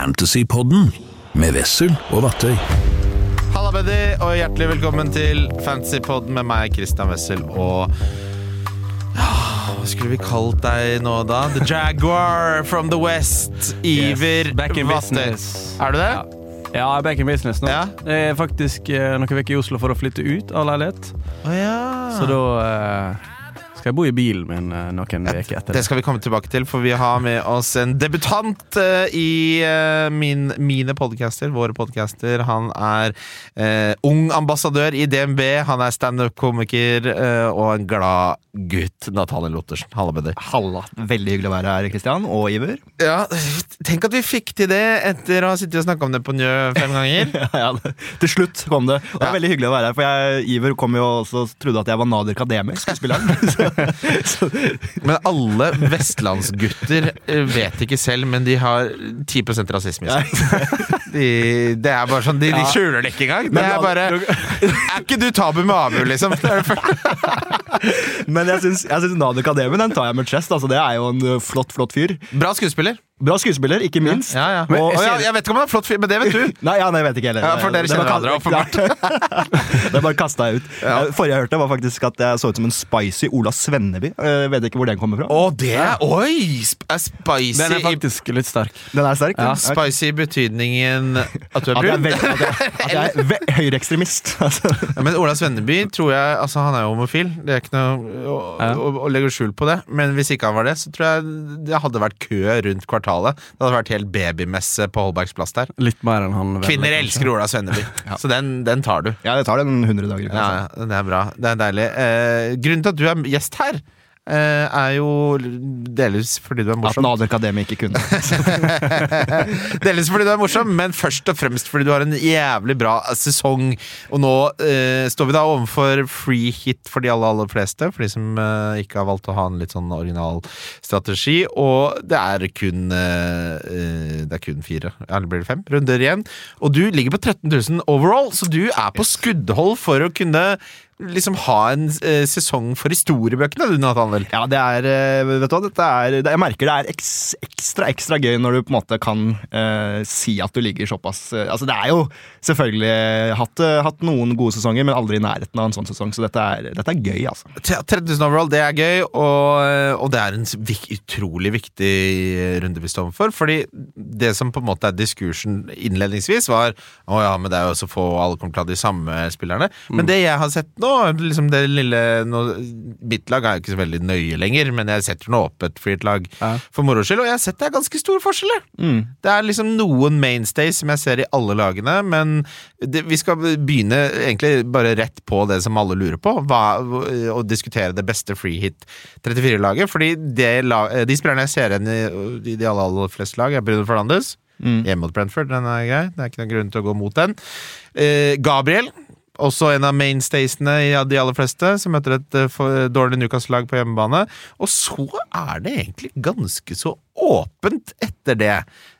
Fantasypodden med Wessel og Vattøy. Halla buddy, og hjertelig velkommen til Fantasypodden med meg, Christian Wessel, og hva skulle vi kalt deg nå da? The Jaguar from the West, Iver back in Vattøy. business. Er du det? Ja, jeg er back in business nå. Ja. Jeg er faktisk noen vekker i Oslo for å flytte ut av leilighet. Så da skal jeg bo i bilen min noen veker etter det. Skal vi komme tilbake til, for vi har med oss en debutant i mine podcaster, våre podcaster. Han er ung ambassadør i DNB, han er stand-up-komiker og en glad gutt, Nathaniel Lottersen. Halla, bedre. Halla, veldig hyggelig å være her, Kristian og Iver. Ja, tenk at vi fikk til det etter å ha sittet og snakket om det på Njø 5 ganger. Ja, til slutt kom det. Og det er veldig hyggelig å være her, for Iver kom jo også trodde at jeg var Nader Kademi, skuespilleren. Men alle vestlandsgutter vet ikke selv, men de har 10% rasisme. Det er bare sånn, de skjuler det ikke engang. Det er bare, er ikke du Tabu med Abu, liksom? Men jeg synes Nader Kademi, den tar jeg med chest. Altså, det er jo en flott fyr. Bra skuespiller. Bra skuespiller, ikke minst. Ja. Jeg vet ikke om han er flott fyr, men det vet du. Nei, jeg vet ikke heller. Ja, for dere kjenner hverandre åpenbart. Det bare kastet jeg ut. Forrige jeg hørte var faktisk at jeg så ut som en spicy Ola Svenneby. Jeg vet ikke hvor den kommer fra. Det er spicy. Den er faktisk litt sterk. Den er sterk, ja. Spicy i betydningen at du er brun. At jeg er høyreekstremist. Ja, men Ola Svenneby tror jeg, altså han er jo homofil. Det er ikke noe å legge skjul på det. Men hvis ikke han var det, så tror jeg det hadde vært kø rundt kvartalet. Det hadde vært helt babymesse på Holbergs plass der. Litt mer enn han. Kvinner elsker Ola Svenneby. Så den tar du. Ja, det tar den 100 dager. Ja, det er bra. Det er deilig. Grunnen til at du er gjest her, er jo delvis fordi du er morsom. At Nader Kademi ikke kunne. Delvis fordi du er morsom, men først og fremst fordi du har en jævlig bra sesong. Og nå står vi da overfor free hit for de aller fleste, for de som ikke har valgt å ha en litt sånn original strategi. Og det er kun 4, eller blir det 5 runder igjen. Og du ligger på 13 000 overall, så du er på skuddhold for å kunne liksom ha en sesong for historiebøkene, du, Nathaniel. Ja, det er, vet du hva, jeg merker det er ekstra gøy når du på en måte kan si at du ligger såpass, altså det er jo selvfølgelig hatt noen gode sesonger, men aldri i nærheten av en sånn sesong, så dette er gøy, altså. 13 000 overall, det er gøy, og det er en utrolig viktig runde vi står for, fordi det som på en måte er diskursen innledningsvis var, men det er jo så få, alle kommer til å ha de samme spillerne, men det jeg har sett nå, liksom det lille mitt lag er jo ikke så veldig nøye lenger, men jeg setter nå opp et fritt lag for moro skyld, og jeg har sett det er ganske stor forskjell. Det er liksom noen mainstays som jeg ser i alle lagene, men vi skal begynne egentlig bare rett på det som alle lurer på, og diskutere det beste free hit 34-laget, fordi de spillerne jeg ser igjen i de aller fleste lag er Bruno Fernandes, hjemme mot Brentford, den er grei, det er ikke noen grunn til å gå mot den. Gabriel, også en av mainstaysene i de aller fleste, som møter et dårlig Newcastle-lag på hjemmebane. Og så er det egentlig ganske så åpent etter det.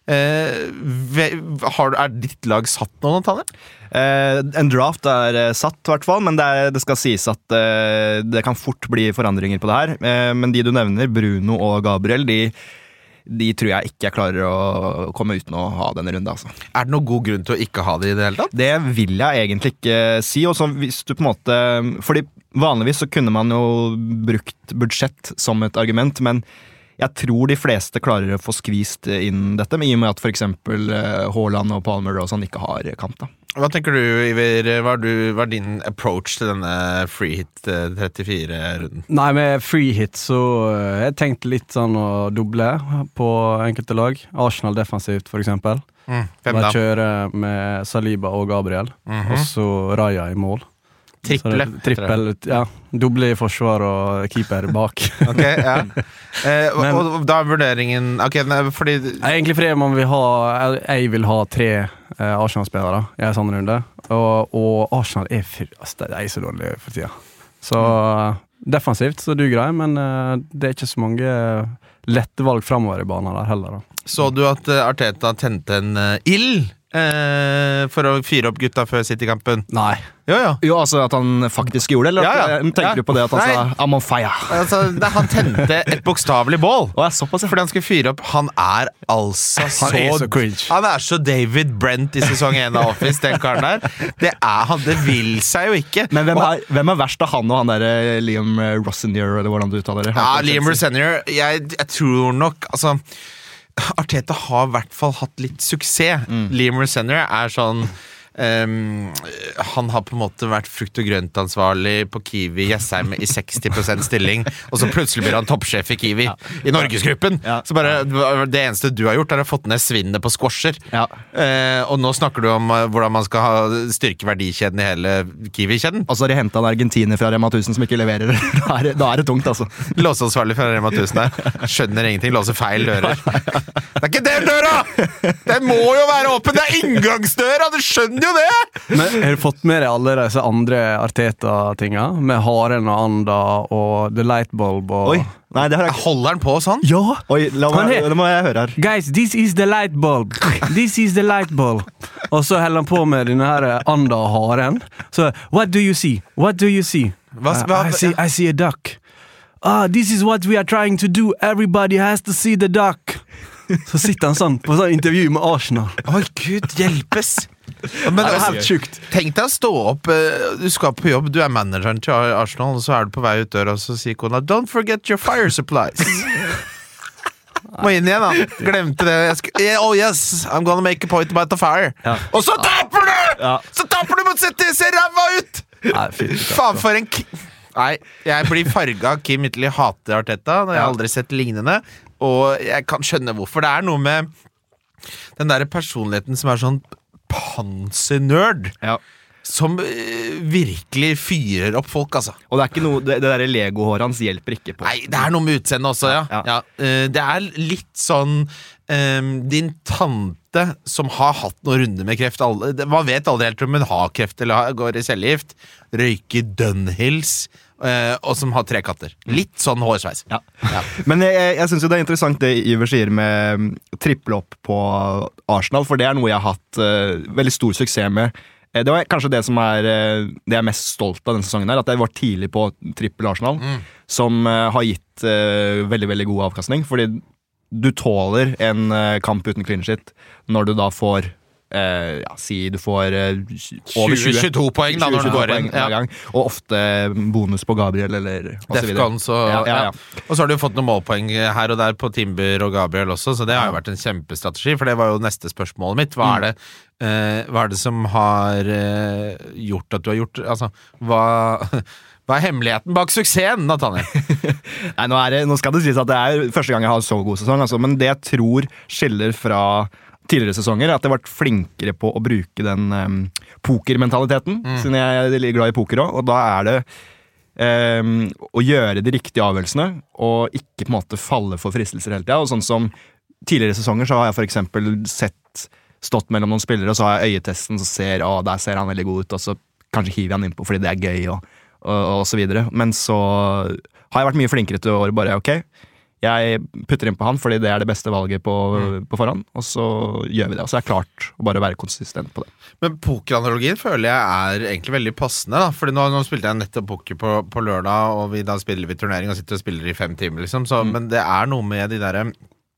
Er ditt lag satt nå, Nathaniel? En draft er satt, i hvert fall, men det skal sies at det kan fort bli forandringer på det her. Men de du nevner, Bruno og Gabriel, de tror jeg ikke jeg klarer å komme uten å ha denne runde, altså. Er det noen god grunn til å ikke ha det i det hele tatt? Det vil jeg egentlig ikke si, og så hvis du på en måte, fordi vanligvis så kunne man jo brukt budsjett som et argument, men jeg tror de fleste klarer å få skvist inn dette, i og med at for eksempel Haaland og Palmer og sånn ikke har kamp da. Hva tenker du, Iver? Hva er din approach til denne free hit 34-runden? Nei, med free hit så jeg tenkte litt sånn å doble på enkelte lag. Arsenal defensivt, for eksempel. Da kjører med Saliba og Gabriel, og så Raya i mål. Trippel, ja. Doble i forsvar og keeper bak. Ok, ja. Og da er vurderingen fordi egentlig fordi man vil ha jeg vil ha 3 Arsenal-spillere i en sånn runde, og Arsenal er så dårlig for tida. Så defensivt så er du grei, men det er ikke så mange lette valg fremover i banen der heller da. Så du at Arteta tente en ild for å fyre opp gutta før City-kampen? Nei. Jo, altså at han faktisk gjorde det, eller tenker du på det at han sa I'm on fire? Altså, han tente et bokstavelig bål. Såpass, fordi han skulle fyre opp. Han er altså så cringe. Han er så David Brent i sesong 1 av Office, den karen der. Det vil seg jo ikke. Men hvem er verst av han og han der Liam Rossinier, eller hvordan du uttaler det? Liam Rossinier, jeg tror nok, altså Arteta har I hvert fall hatt litt suksess. Liam Rossinier er sånn han har på en måte vært frukt- og grøntansvarlig på Kiwi Jessheim I 60% stilling, og så plutselig blir han toppsjef I Kiwi I Norgesgruppen. Så bare, det eneste du har gjort å fått ned svinnet på squasher. Og nå snakker du om hvordan man skal styrke verdikjeden I hele Kiwi-kjeden. Og så har de hentet en argentiner fra Rema 1000 som ikke leverer. Da det tungt, altså. Låseansvarlig fra Rema 1000 der. Skjønner ingenting, låser feil dører. Det ikke den døra! Den må jo være åpen, det inngangsdøra, du skjønner jo det! Men har du fått med deg alle disse andre Arteta-tinga? Med haren og anda og The Lightbulb og... Oi, nei, det har jeg... Holder han på sånn? Ja! Oi, det må jeg høre her. Guys, this is the lightbulb. This is the lightbulb. Og så heller han på med denne her anda og haren. Så, what do you see? What do you see? I see a duck. This is what we are trying to do. Everybody has to see the duck. Så sitter han sånn på sånn intervju med Arsenal. Oi, Gud, hjelpes! Men det helt sjukt. Tenk deg å stå opp, du skal på jobb, du manageren til Arsenal, og så du på vei ut døra, og så sier kona, don't forget your fire supplies. Må inn igjen da, glemte det. Oh yes, I'm gonna make a point about the fire. Og så taper du! Så taper du mot City, ser ræva ut! Faen for en... Nei, jeg blir farget. Kim Italy hater Arteta. Jeg har aldri sett lignende. Og jeg kan skjønne hvorfor. Det noe med den der personligheten som sånn pansernerd. Som virkelig fyrer opp folk, altså. Og det ikke noe, det der Lego-håret hans hjelper ikke på. Nei, det noe med utseendet også, ja. Det litt sånn din tante som har hatt noen runder med kreft. Man vet aldri helt om hun har kreft eller går I cellegift. Røyker Dunhills. Og som har 3 katter. Litt sånn hårsveis. Men jeg synes jo det interessant det Iver sier med triple opp på Arsenal, for det noe jeg har hatt veldig stor suksess med. Det var kanskje det som det jeg mest stolt av denne sesongen her, at jeg var tidlig på triple Arsenal, som har gitt veldig, veldig god avkastning, fordi du tåler en kamp uten clean shit når du da får si du får over 22 poeng da, når du går inn gang, og ofte bonus på Gabriel eller Defcon, så og så har du jo fått noen målpoeng her og der på Timber og Gabriel også, så det har jo vært en kjempestrategi, for det var jo neste spørsmålet mitt. Hva det som har gjort at du har gjort, altså hva hemmeligheten bak suksessen, Nathaniel? Nei, nå skal det sies at det første gang jeg har så god sesong, altså, men det jeg tror skiller fra tidligere sesonger, at jeg har vært flinkere på å bruke den pokermentaliteten, siden jeg er glad I poker også, og da det å gjøre de riktige avgjørelsene, og ikke på en måte falle for fristelser hele tiden, og sånn som tidligere sesonger så har jeg for eksempel stått mellom noen spillere, og så har jeg øyetesten, så der ser han veldig god ut, og så kanskje hiver jeg han innpå fordi det gøy, og så videre, men så har jeg vært mye flinkere til å bare, ok, jeg putter inn på han fordi det det beste valget på forhånd, og så gjør vi det, og så klart å bare være konsistent på det. Men pokeranalogien føler jeg egentlig veldig passende da, fordi nå spilte jeg nettopp poker på lørdag, og da spiller vi turnering og sitter og spiller I 5 timer liksom, så, men det noe med de der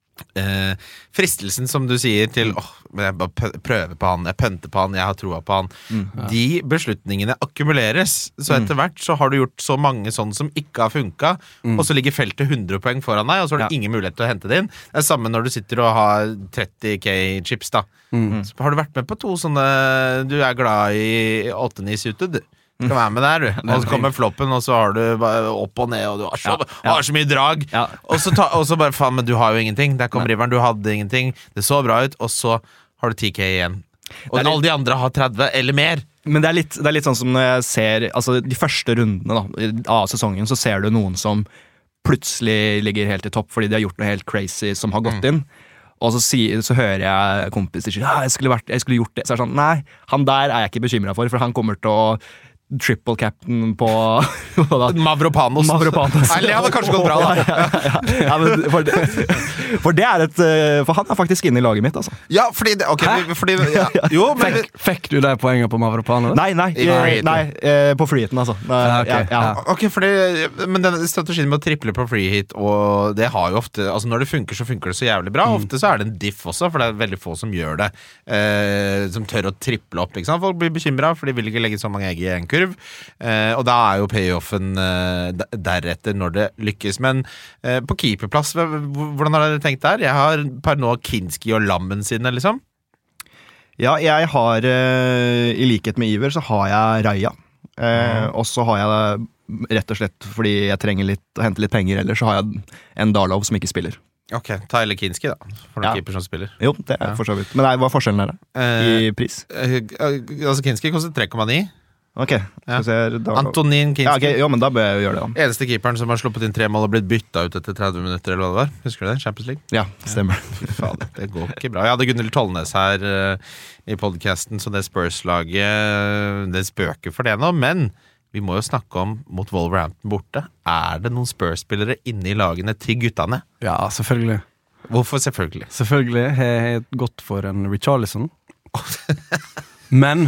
fristelsen som du sier til men jeg bare prøver på han, jeg pønter på han, jeg har troa på han. De beslutningene akkumuleres, så etter hvert så har du gjort så mange sånn som ikke har funket, og så ligger feltet 100 poeng foran deg, og så har du ingen mulighet til å hente det inn. Det samme når du sitter og har 30k chips da. Så har du vært med på 2 sånne, du glad I 8-9 suited, du skal være med der, du. Og så kommer floppen, og så har du bare opp og ned, og du har så mye drag. Og så bare, faen, men du har jo ingenting. Der kom riveren, du hadde ingenting. Det så bra ut, og så har du 10k igjen. Og alle de andre har 30 eller mer. Men det litt sånn som når jeg ser, altså de første rundene da, av sesongen, så ser du noen som plutselig ligger helt I topp, fordi de har gjort noe helt crazy som har gått inn. Og så hører jeg kompiser si, jeg skulle gjort det. Så sånn, nei, han der jeg ikke bekymret for han kommer til å triple captain på Mavropanos. Nei, det hadde kanskje gått bra da. Ja, men for det er for han er faktisk inne i laget mitt, altså. Ja, fordi jo, men Fikk du de poengene på Mavropanos? Nei, på freehiten, altså. Ok, men den strategien med å triple på freehit, og det har jo ofte, altså når det funker, så funker det så jævlig bra. Ofte så er det en diff også, for det er veldig få som gjør det, som tør å triple opp, ikke sant? Folk blir bekymret, for de vil ikke legge så mange egg i en kurv, og da er jo payoffen deretter når det lykkes. Men på keeperplass, hvordan har dere tenkt der? Jeg har per nå Kinski og Lammen sine, liksom. Ja, jeg har, i likhet med Iver, så har jeg Raja. Og så har jeg rett og slett, fordi jeg trenger å hente litt penger, eller så har jeg en Darlov som ikke spiller. Ok, Tyler Kinski da, for noen keeper som spiller. Jo, det er for så vidt. Men hva er forskjellen her da? I pris? Altså Kinski koster 3,9. Ok, Antonin Kinski. Ja, okay, jo, men da bør jeg gjøre det da. Eneste keeperen som har sluppet inn 3 mål og blitt byttet ut etter 30 minutter, eller hva det var. Husker du det? Champions League? Ja, stemmer. Fader, det går ikke bra. Jeg hadde Gunnhild Tollnes her i podcasten, så det Spurs-laget, det spøker for det nå, men vi må jo snakke om mot Wolverhampton borte. Er det noen Spurs-spillere inne i lagene til guttene? Ja, selvfølgelig. Hvorfor selvfølgelig? Selvfølgelig har jeg gått for en Richarlison. Men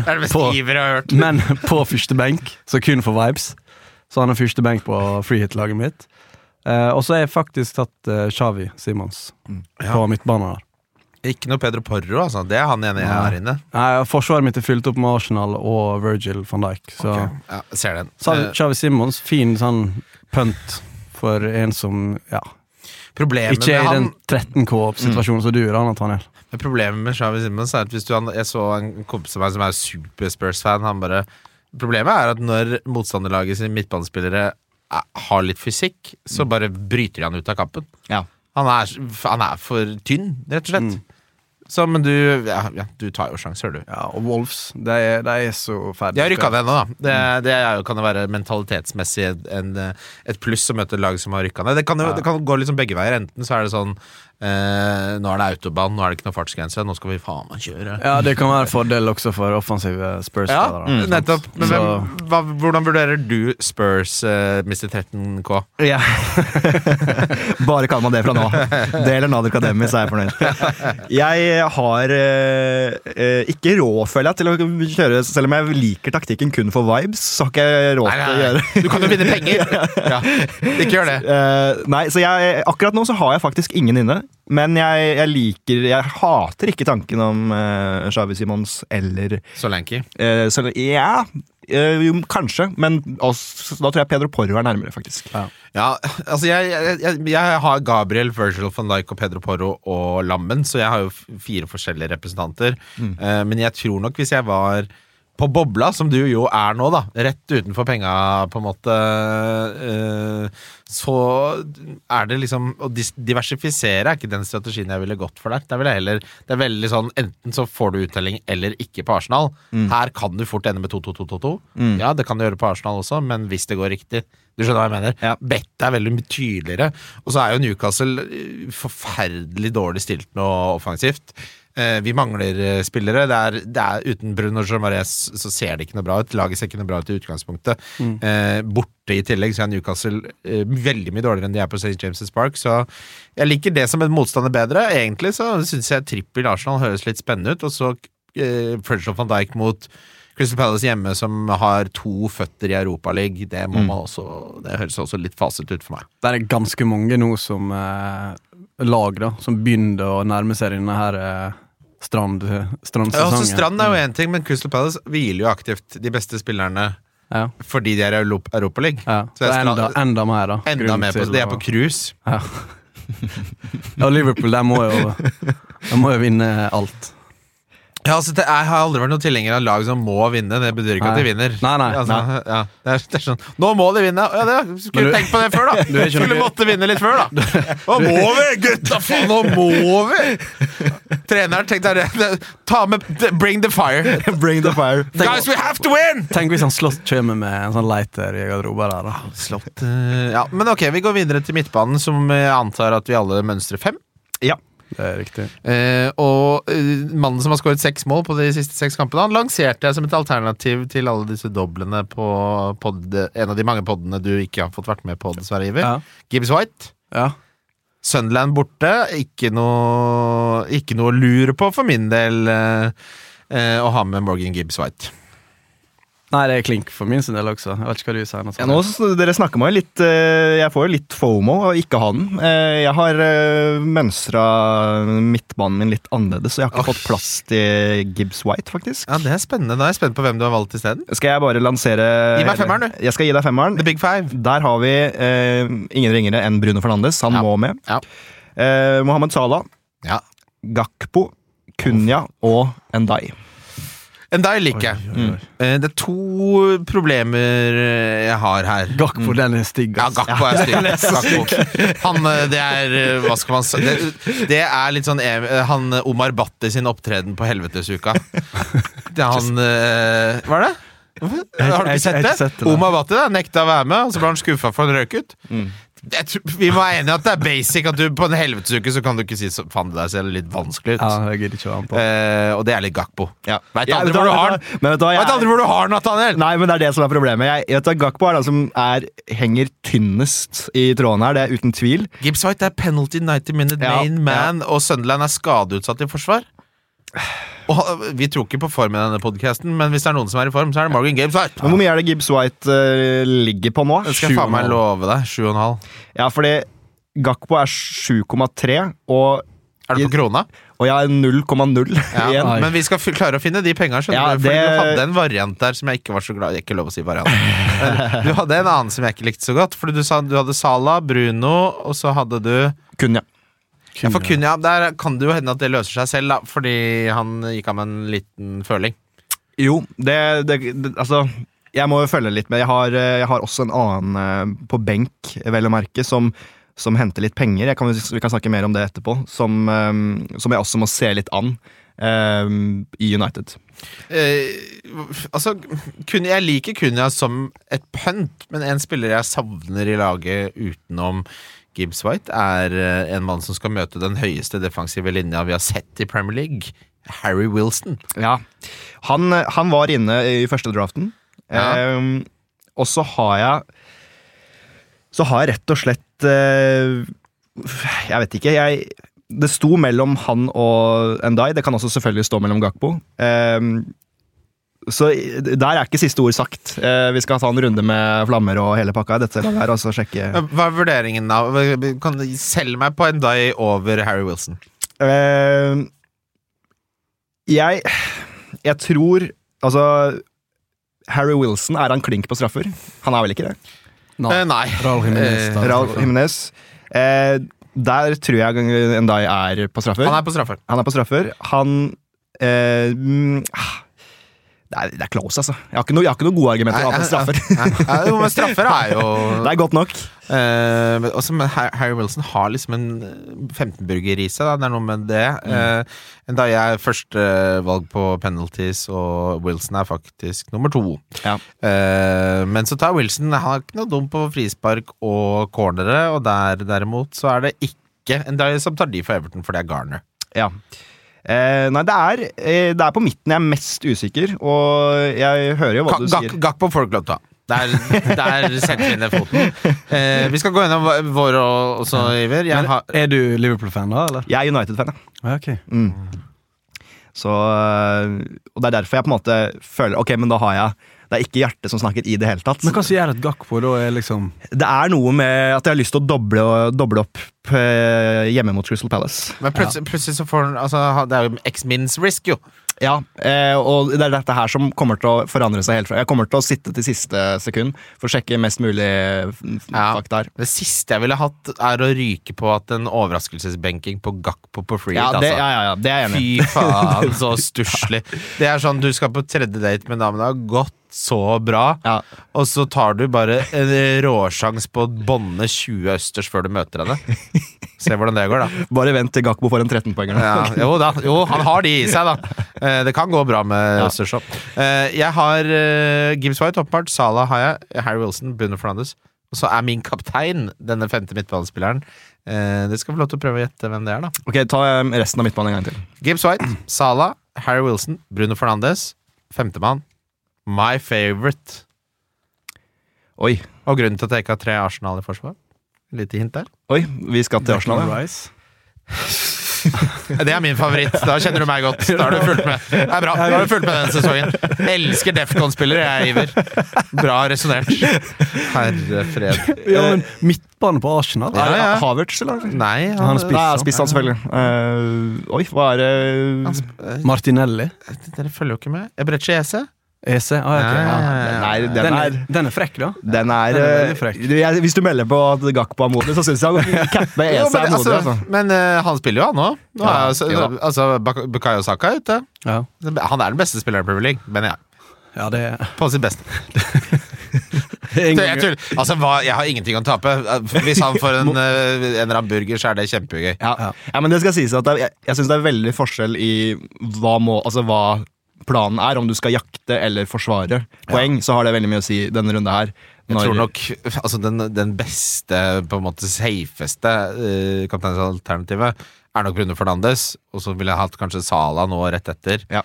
på første benk, så kun for vibes. Så han er første benk på freehit-laget mitt. Og så har jeg faktisk tatt Xavi Simons på midtbanen der. Ikke noe Pedro Porro, altså. Det er han ene her inne. Nei, forsvaret mitt er fylt opp med Arsenal og Virgil van Dijk. Så ja, ser den. Xavi Simons, fin sånn punt for en som, problemet ikke er i den 13K-situasjonen som du gjør, Nathaniel. Problemet med Xavi Simons er at hvis jeg så en kompis av meg som er super Spurs-fan, problemet er at når motstanderlaget sin midtbanespillere har litt fysikk, så bare bryter han ut av kampen. Ja. Han er for tynn, rett og slett. Så, men du tar jo sjanser, du. Ja, og Wolves, de er så ferdig. De har rykket det ennå, da. Det kan jo være mentalitetsmessig et pluss å møte lag som har rykket ned. Det kan gå liksom begge veier. Enten så er det sånn nå er det autobahn, nå er det ikke noe fartsgrense, nå skal vi faen meg kjøre. Ja, det kan være fordel også for offensive Spurs-spillere. Ja, nettopp. Men hvordan vurderer du Spurs, Mr. 13K? Ja. Bare kan man det fra nå. Det eller Nader Akademi, så er jeg fornøyd. Jeg har ikke råd, føler jeg, til å kjøre, selv om jeg liker taktikken kun for vibes, så har ikke jeg råd til å gjøre. Du kan jo vinne penger. Ja, ikke gjør det. Nei, så akkurat nå så har jeg faktisk ingen inne. Men jeg hater ikke tanken om Xavi Simons eller Solanke. Kanskje, men da tror jeg Pedro Porro er nærmere, faktisk. Ja, altså jeg har Gabriel, Virgil van Dijk og Pedro Porro og Lammen, så jeg har jo 4 forskjellige representanter. Men jeg tror nok hvis jeg var på bobla, som du jo er nå da, rett utenfor penga på en måte, så er det liksom å diversifisere er ikke den strategien jeg ville gått for der. Det er veldig sånn, enten så får du uttelling eller ikke på Arsenal. Her kan du fort ende med 2-2-2-2. Ja, det kan du gjøre på Arsenal også, men hvis det går riktig, du skjønner hva jeg mener. Ja. Bettet er veldig tydeligere, og så er jo Newcastle forferdelig dårlig stilt nå offensivt. Vi mangler spillere. Det er uten Bruno Jean-Marais så ser det ikke noe bra ut. Laget ser ikke noe bra ut i utgangspunktet. Borte i tillegg så er Newcastle veldig mye dårligere enn de er på St. James' Park, så jeg liker det som en motstander bedre. Egentlig så synes jeg trippel Arsenal høres litt spennende ut, og så Virgil van Dijk mot Crystal Palace hjemme som har 2 føtter i Europa League. Det må man også, det høres også litt faset ut for meg. Det er ganske mange nå som lag da, som begynner å nærme seg denne her strandsesongen. Ja, altså Strand er jo en ting, men Crystal Palace hviler jo aktivt de beste spillerne fordi de er i Europa League. Ja. Så enda mer da. Enda mer på, de er på cruise. Ja. Ja, Liverpool, de må jo vinne alt. Ja, altså jeg har aldri vært noen tilhenger av lag som må vinne. Det betyr ikke at de vinner. Nei. Altså, ja, det er sånn, nå må de vinne. Ja, skulle tenkt på det før da. Skulle måtte vinne litt før da. Nå må vi, gutta, faen, nå må vi. Treneren tenkte ta med, bring the fire. Bring the fire. Guys, we have to win! Tenk hvis han slått kommer med en sånn leiter i garderoben der da. Slått, ja, men ok, vi går videre til midtbanen, som jeg antar at vi alle mønstrer 5. Ja. Det er riktig. Og mannen som har skåret 6 mål på de siste 6 kampene, han lanserte jeg som et alternativ til alle disse doblene på en av de mange poddene du ikke har fått vært med på, dessverre, Iver. Ja. Gibbs White. Ja. Sunderland borte. Ikke noe å lure på for min del å ha med Morgan Gibbs White. Nei, det klink for min sin del også. Jeg vet ikke hva du sier. Ja, dere snakker meg litt. Jeg får jo litt FOMO og ikke ha den. Jeg har mønstret midtbanen min litt annerledes, så jeg har ikke fått plass til Gibbs White, faktisk. Ja, det er spennende. Da er jeg spent på hvem du har valgt i stedet. Skal jeg bare lansere... Gi meg 5-eren, du. Jeg skal gi deg 5-eren. The Big Five. Der har vi ingen ringere enn Bruno Fernandes. Han må med. Ja. Mohamed Salah, Ja. Gakpo, Cunha og Ndiaye. Ndiaye liker jeg. Det er 2 problemer jeg har her. Gakpo, den er stygg. Ja, Gakpo er stygg. Han, det er, hva skal man si, det er litt sånn, han Omar Batti sin opptreden på Helvetesuka. Det er han, hva er det? Har du ikke sett det? Omar Batti da, nekta å være med, og så ble han skuffet for han røk ut. Vi må være enige at det er basic at du på en helvetesuke så kan du ikke si så faen det der ser litt vanskelig ut. Ja, jeg gidder ikke å være med på. Og det er litt Gakpo. Ja. Vet aldri hvor du har den. Vet aldri hvor du har den, Nathaniel. Nei, men det er det som er problemet. Jeg vet at Gakpo er den som henger tynnest i tråden her, det er uten tvil. Gibbs White er penalty 90 minute main man, og Sunderland er skadeutsatt i forsvar. Og vi tror ikke på form i denne podcasten, men hvis det er noen som er i form, så er det Morgan Gibbs White. Men hvor mye er det Gibbs White ligger på nå? Det skal jeg faen meg love deg, 7,5. Ja, fordi Gakpo er 7,3, og... Er du på krona? Og jeg er 0,0 igjen. Men vi skal klare å finne de pengene, skjønner du? Fordi du hadde en variant der som jeg ikke var så glad i. Ikke lov å si variant. Du hadde en annen som jeg ikke likte så godt, fordi du sa du hadde Salah, Bruno, og så hadde du... Cunha. Ja, for Cunha, der kan det jo hende at det løser seg selv da, fordi han gikk av med en liten føling. Jo, altså, jeg må jo følge litt med. Jeg har også en annen på benk, vel å merke, som henter litt penger. Vi kan snakke mer om det etterpå, som jeg også må se litt an i United. Altså, jeg liker Cunha som et punt, men en spiller jeg savner i laget utenom Gibbs White er en mann som skal møte den høyeste defensive linja vi har sett i Premier League. Harry Wilson. Ja, han var inne i første draften. Ja. Og så har jeg rett og slett jeg vet ikke, det sto mellom han og Ndiaye. Det kan også selvfølgelig stå mellom Gakpo. Så der er ikke siste ord sagt. Vi skal ta en runde med flammer og hele pakka. Dette er altså sjekke. Hva er vurderingen da? Kan du selge meg på Ndiaye over Harry Wilson? Jeg tror altså Harry Wilson, er han klink på straffer? Han er vel ikke det? Nei. Raul Jimenez. Der tror jeg Ndiaye er på straffer. Han er på straffer. Det er close, altså. Jeg har ikke noen gode argumenter på straffer. Jo, men straffer er jo... Det er godt nok. Også med Harry Wilson har liksom en 15-burger i seg, da. Det er noe med det. Da jeg er første valg på penalties, og Wilson er faktisk nummer 2. Ja. Men så tar Wilson, han har ikke noe dumt på frispark og cornere, og der derimot så er det ikke en dag som tar de for Everton, for det er Garner. Ja. Nei, det er på midten jeg er mest usikker, og jeg hører jo hva du sier. Gakpo får du lov til å ta. Der setter vi ned foten. Vi skal gå gjennom vår også, Iver. Er du Liverpool-fan da, eller? Jeg er United-fan, ja. Ok. Så, og det er derfor jeg på en måte føler, ok, men da har jeg det er ikke hjertet som snakker i det hele tatt. Men hva sier et Gakpo da er liksom... Det er noe med at jeg har lyst til å doble opp hjemme mot Crystal Palace. Men plutselig så får han, altså, det er jo X-Mins risk jo. Ja, og det er dette her som kommer til å forandre seg helt fra. Jeg kommer til å sitte til siste sekund for å sjekke mest mulig fakta her. Det siste jeg ville hatt er å ryke på at en overraskelsesbenking på Gakpo på free. Ja, det er jeg enig. Fy faen, så stusslig. Det er sånn, du skal på tredje date med damen, det har gått så bra, og så tar du bare en råsjans på å bonde 20 østers før du møter henne. Se hvordan det går da. Bare vent til Gakpo får en 13-poenger. Ja, jo, han har de i seg da. Det kan gå bra med østers. Jeg har Gibbs White, åpenbart. Salah har jeg, Harry Wilson, Bruno Fernandes. Og så er min kaptein, denne 5. midtbanespilleren, Det skal vi få lov til å prøve å gjette hvem det da. Ok, ta resten av midtbanen en gang til. Gibbs White, Salah, Harry Wilson, Bruno Fernandes, femtemann, my favorite. Oi, Og grunnen til at jeg ikke har 3 Arsenal i forsvar. Lite hint der. oi, vi skal til Arsenal. Ja. Rice. Det min favoritt. Da kjenner du meg godt. Da har du fulgt med. Det bra. Da har du fulgt med den sesongen. Elsker Defcon-spillere, jeg Iver. Bra resonert. Herre fred. Ja, men midtbane på Arsenal? Ja. Havertz, eller? Nei, Han spiser. Nei, spist han selvfølgelig. Oi, hva det? Martinelli? Dere følger jo ikke med. Ebreche Eze? EC? Nei, Den er frekk, da. Den er veldig frekk. Hvis du melder på at Gakpo er modig, så synes jeg at Kappe Jo, EC er modig. Altså. men han spiller jo han nå. Bukayo Saka ute. Ja. Han den beste spilleren i Premier League, men Ja, det på sitt beste. Jeg har ingenting å tape. Hvis han får en eller annen burger, så det kjempegøy. Ja, men det skal sies at jeg synes det er veldig forskjell i hva planen om du skal jakte eller forsvare poeng, så har det veldig mye å si denne runde her. Jeg tror nok den beste, på en måte safeste kapteinsalternativet nok Bruno Fernandes, og så ville jeg hatt kanskje Salah nå rett etter. Ja.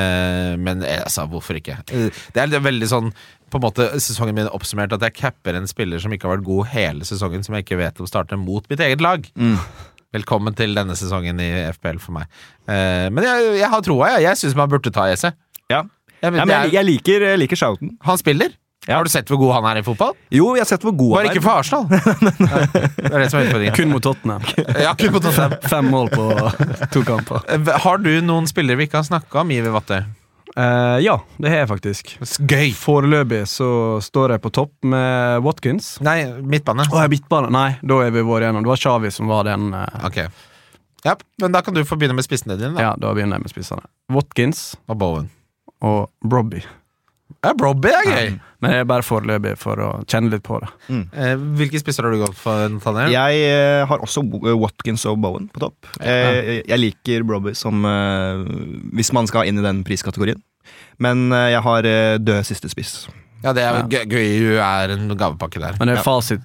Men hvorfor ikke? Det veldig sånn, på en måte sesongen min oppsummert, at jeg capper en spiller som ikke har vært god hele sesongen, som jeg ikke vet om starter mot mitt eget lag. Velkommen til denne sesongen i FPL for meg. Men jeg har troa, jeg synes man burde ta Eze. Ja. Jeg liker Schouten. Han spiller. Ja. Har du sett hvor god han i fotball? Jo, jeg har sett hvor god Bare han ikke for Arsenal. Det det som utfordringen. kun mot Tottenham. Ja, kun mot Tottenham. 5 mål på 2 kamper. Har du noen spillere vi ikke har snakket om, Iver Vatte? Ja, det har jeg faktisk. Gøy! Foreløpig så står jeg på topp med Watkins. Nei, midtbane. Midtbane? Nei, da vi vært igjennom. Det var Xavi som var den. Ok. Ja, men da kan du få begynne med spissene dine da. Ja, da begynner jeg med spissene. Watkins Og Bowen. og Robbie. Ja, Robbie gøy! Men jeg bare foreløpig for å kjenne litt på det. Hvilke spisser har du gått for, Nathaniel? Jeg har også Watkins og Bowen på topp. Jeg liker Robbie som hvis man skal inn i den priskategorien. Men jeg har død siste spiss. Ja, det gøy en gavepakke der. Men det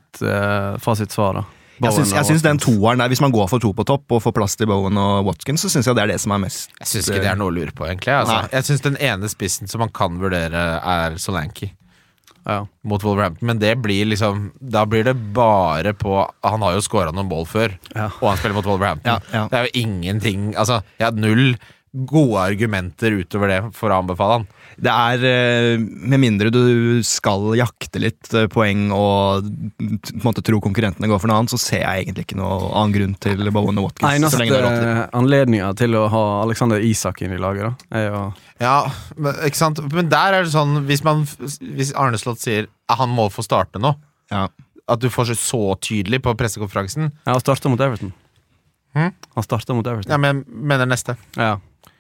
er fasitsvar da. Jeg synes den toeren der, hvis man går for 2 på topp og får plass til Bowen og Watkins, så synes jeg det er det som er mest. Jeg synes ikke det noe å lure på, egentlig. Altså. Jeg synes den ene spissen som man kan vurdere Solanke. Ja. Mot Wolverhampton, men det blir liksom da blir det bare på han har jo scoret noen mål før, og han spiller mot Wolverhampton. Det jo ingenting, altså jeg hadde 0 gode argumenter utover det for å anbefale han. Det med mindre du skal jakte litt poeng og på en måte tro konkurrentene går for noe annet, så ser jeg egentlig ikke noe annen grunn til Bowen og Watkins. Eneste anledningen til å ha Alexander Isak inn i laget da Ja, ikke sant? Men der det sånn, hvis Arne Slott sier han må få starte nå, at du får så tydelig på pressekonferansen. Ja, han startet mot Everton. Han startet mot Everton. Ja, men mener neste. Ja.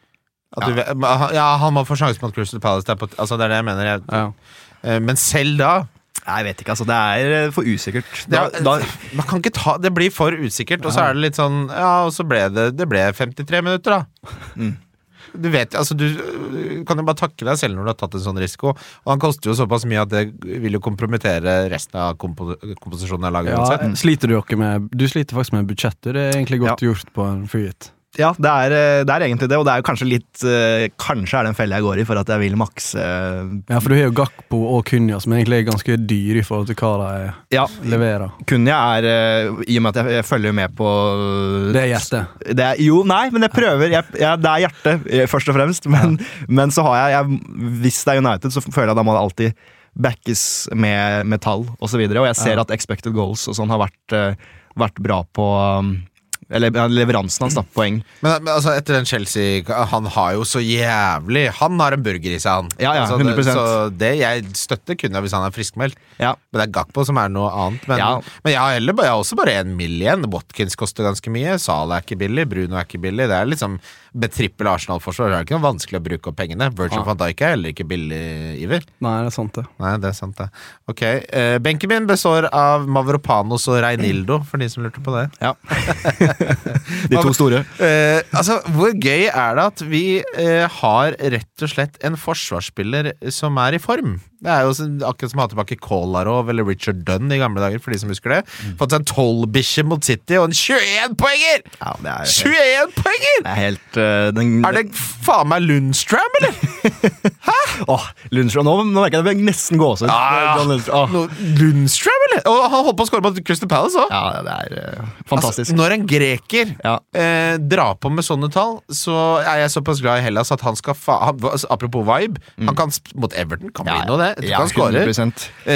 Han må få sjanse mot Crystal Palace. Det det jeg mener. Men selv da jeg vet ikke, altså det for usikkert man kan ikke ta, det blir for usikkert. Og så det litt sånn, og så ble det ble 53 minutter da. Du vet, altså du kan jo bare takke deg selv når du har tatt en sånn risiko. Og han koster jo såpass mye at det vil jo kompromittere resten av komposisjonen av laget. Sliter du sliter faktisk med budsjettet. Det egentlig godt gjort på en free hit. Ja, det egentlig det, og det jo kanskje litt kanskje det en felle jeg går i for at jeg vil makse Ja, for du har jo Gakpo og Kunja som egentlig ganske dyr i forhold til hva de leverer. Kunja i og med at jeg følger med på det hjertet. Jo, nei, men jeg prøver det hjertet, først og fremst, men så har jeg hvis det United, så føler jeg da må det alltid backes med tall og så videre, og jeg ser at expected goals og sånn har vært bra på eller leveransen hans da, poeng. Men altså, etter den Chelsea, han har jo så jævlig, han har en burger i seg, han. Ja, 100%. Så det jeg støtter kunne hvis han friskmeldt. Men det Gakpo som noe annet. Men jeg har også bare 1 mill. igjen. Watkins koster ganske mye, Salah ikke billig, Bruno ikke billig. Det liksom med trippel Arsenal-forsvar, det ikke noe vanskelig å bruke opp pengene. Virgil van Dijk heller ikke billig, Iver. Nei, det sant det. Nei, det sant det. Ok, benken min består av Mavropanos og Reinildo, for de som lurte på det. Ja. De 2 store. Altså, hvor gøy det at vi har rett og slett en forsvarsspiller som i form? Det jo akkurat som å ha tilbake Kolarov eller Richard Dunn i gamle dager, for de som husker det. Fått seg en 12-bikkje mot City og en 21-poenger! Ja, det 21-poenger! Det helt det faen meg Lundstram, eller? Lundstrøm, nå merker jeg det nesten gås ut. Lundstram, eller? Og han holdt på å skåre mot Crystal Palace også. Ja, det fantastisk. Altså, når en greker drar på med sånne tall, så jeg såpass glad i Hellas at han skal apropos vibe, han kan mot Everton, kan bli noe det. Jeg tror han skårer.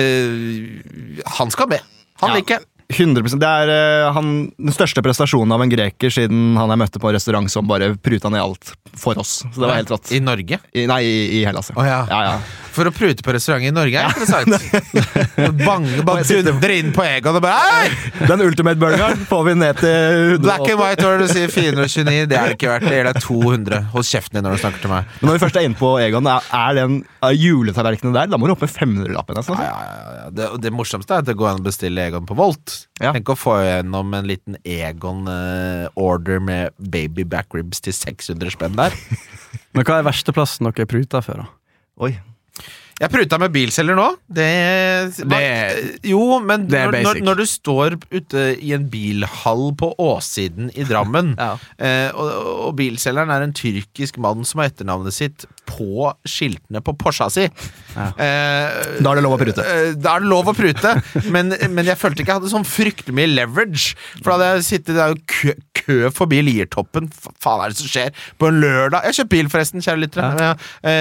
Han skal med. Han liker 100%. Det den største prestasjonen av en greker siden han møtte på en restaurant som bare pruta ned alt for oss. Så det var helt rått. I Norge? Nei, i Hellas. Ja. For å prute på restaurant i Norge interessant. Dundre inn på Egon og bare Den ultimate burgeren får vi ned til 180. Black and white, hva du sier 429. Det det ikke verdt. Det gir deg 200. Hold kjeften din når du snakker til meg. Men når vi først inne på Egon, den juletallerkenen der, da må du opp med 500-lappen. Ja. Det morsomste at det går an å bestille Egon på Volt. Tenk å få gjennom en liten Egon order med baby back ribs til 600 spenn der. Men hva verste plassen dere pruter for da? Oi. Jeg pruta med bilselger nå. Jo, men når du står ute i en bilhall på Åssiden i Drammen, og bilselgeren en tyrkisk mann som har etternavnet sitt på skiltene på Porscha si, da det lov å prute. Da det lov å prute, men jeg følte ikke jeg hadde sånn fryktelig mye leverage, for da hadde jeg sittet, det jo kø forbi Liertoppen. Faen det som skjer på en lørdag? Jeg har kjøpt bil forresten, kjære lyttere.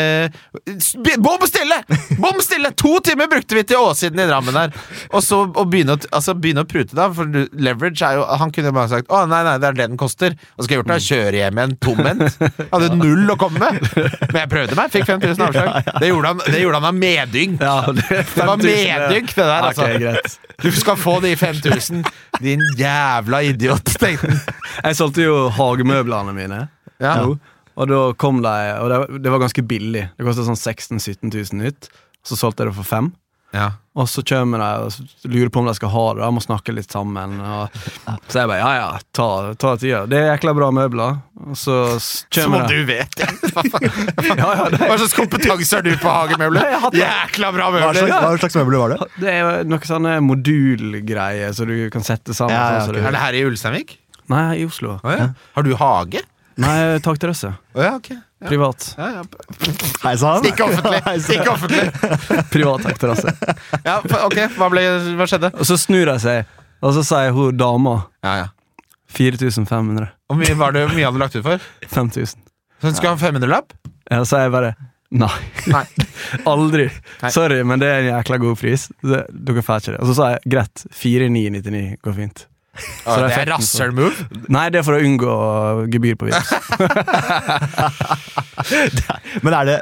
Bom stille! 2 timer brukte vi til Åssiden i Drammen her. Og så å begynne å prute da, for leverage jo, han kunne bare sagt, nei, det det den koster. Og så skal jeg gjort det, kjøre hjem en tomment. Jeg hadde 0 å komme med. Men jeg prøvde meg, fikk 5000 avslag. Det gjorde han av meddyng. Det var meddyng, det der, altså. Okay, greit. Du skal få de 5000, din jævla idiot, tenkte han. Jeg solgte jo hagemøblene mine. Og da kom de, og det var ganske billig. Det kostet sånn 16-17 000 ut. Så solgte jeg det for 5. Og så kommer de og lurer på om de skal ha det. Jeg må snakke litt sammen. Så jeg bare, ta tida. Det jækla bra møbler. Og så som om du vet det. Hva slags kompetanse har du på hagemøbler? Jækla bra møbler. Hva slags møbler var det? Det noen sånne modulgreier så du kan sette sammen. Okay. Det her i Ulsteinvik? Nei, i Oslo. Har du hage? Nei, takterrasse. Ok. Privat. Hei sann. Ikke offentlig. Privat takterrasse. Ok, hva skjedde? Og så snur jeg seg, og så sier hun dama 4500. Og mye hadde du lagt ut for? 5000. Så hun skal ha 500-lapp? Ja, så sier jeg bare Nei. Aldri. Sorry, men det en jækla god pris. Dere får ikke det. Og så sa jeg, greit, 4999 går fint. Det rassel move? Nei, det for å unngå gebyr på Vipps. Men det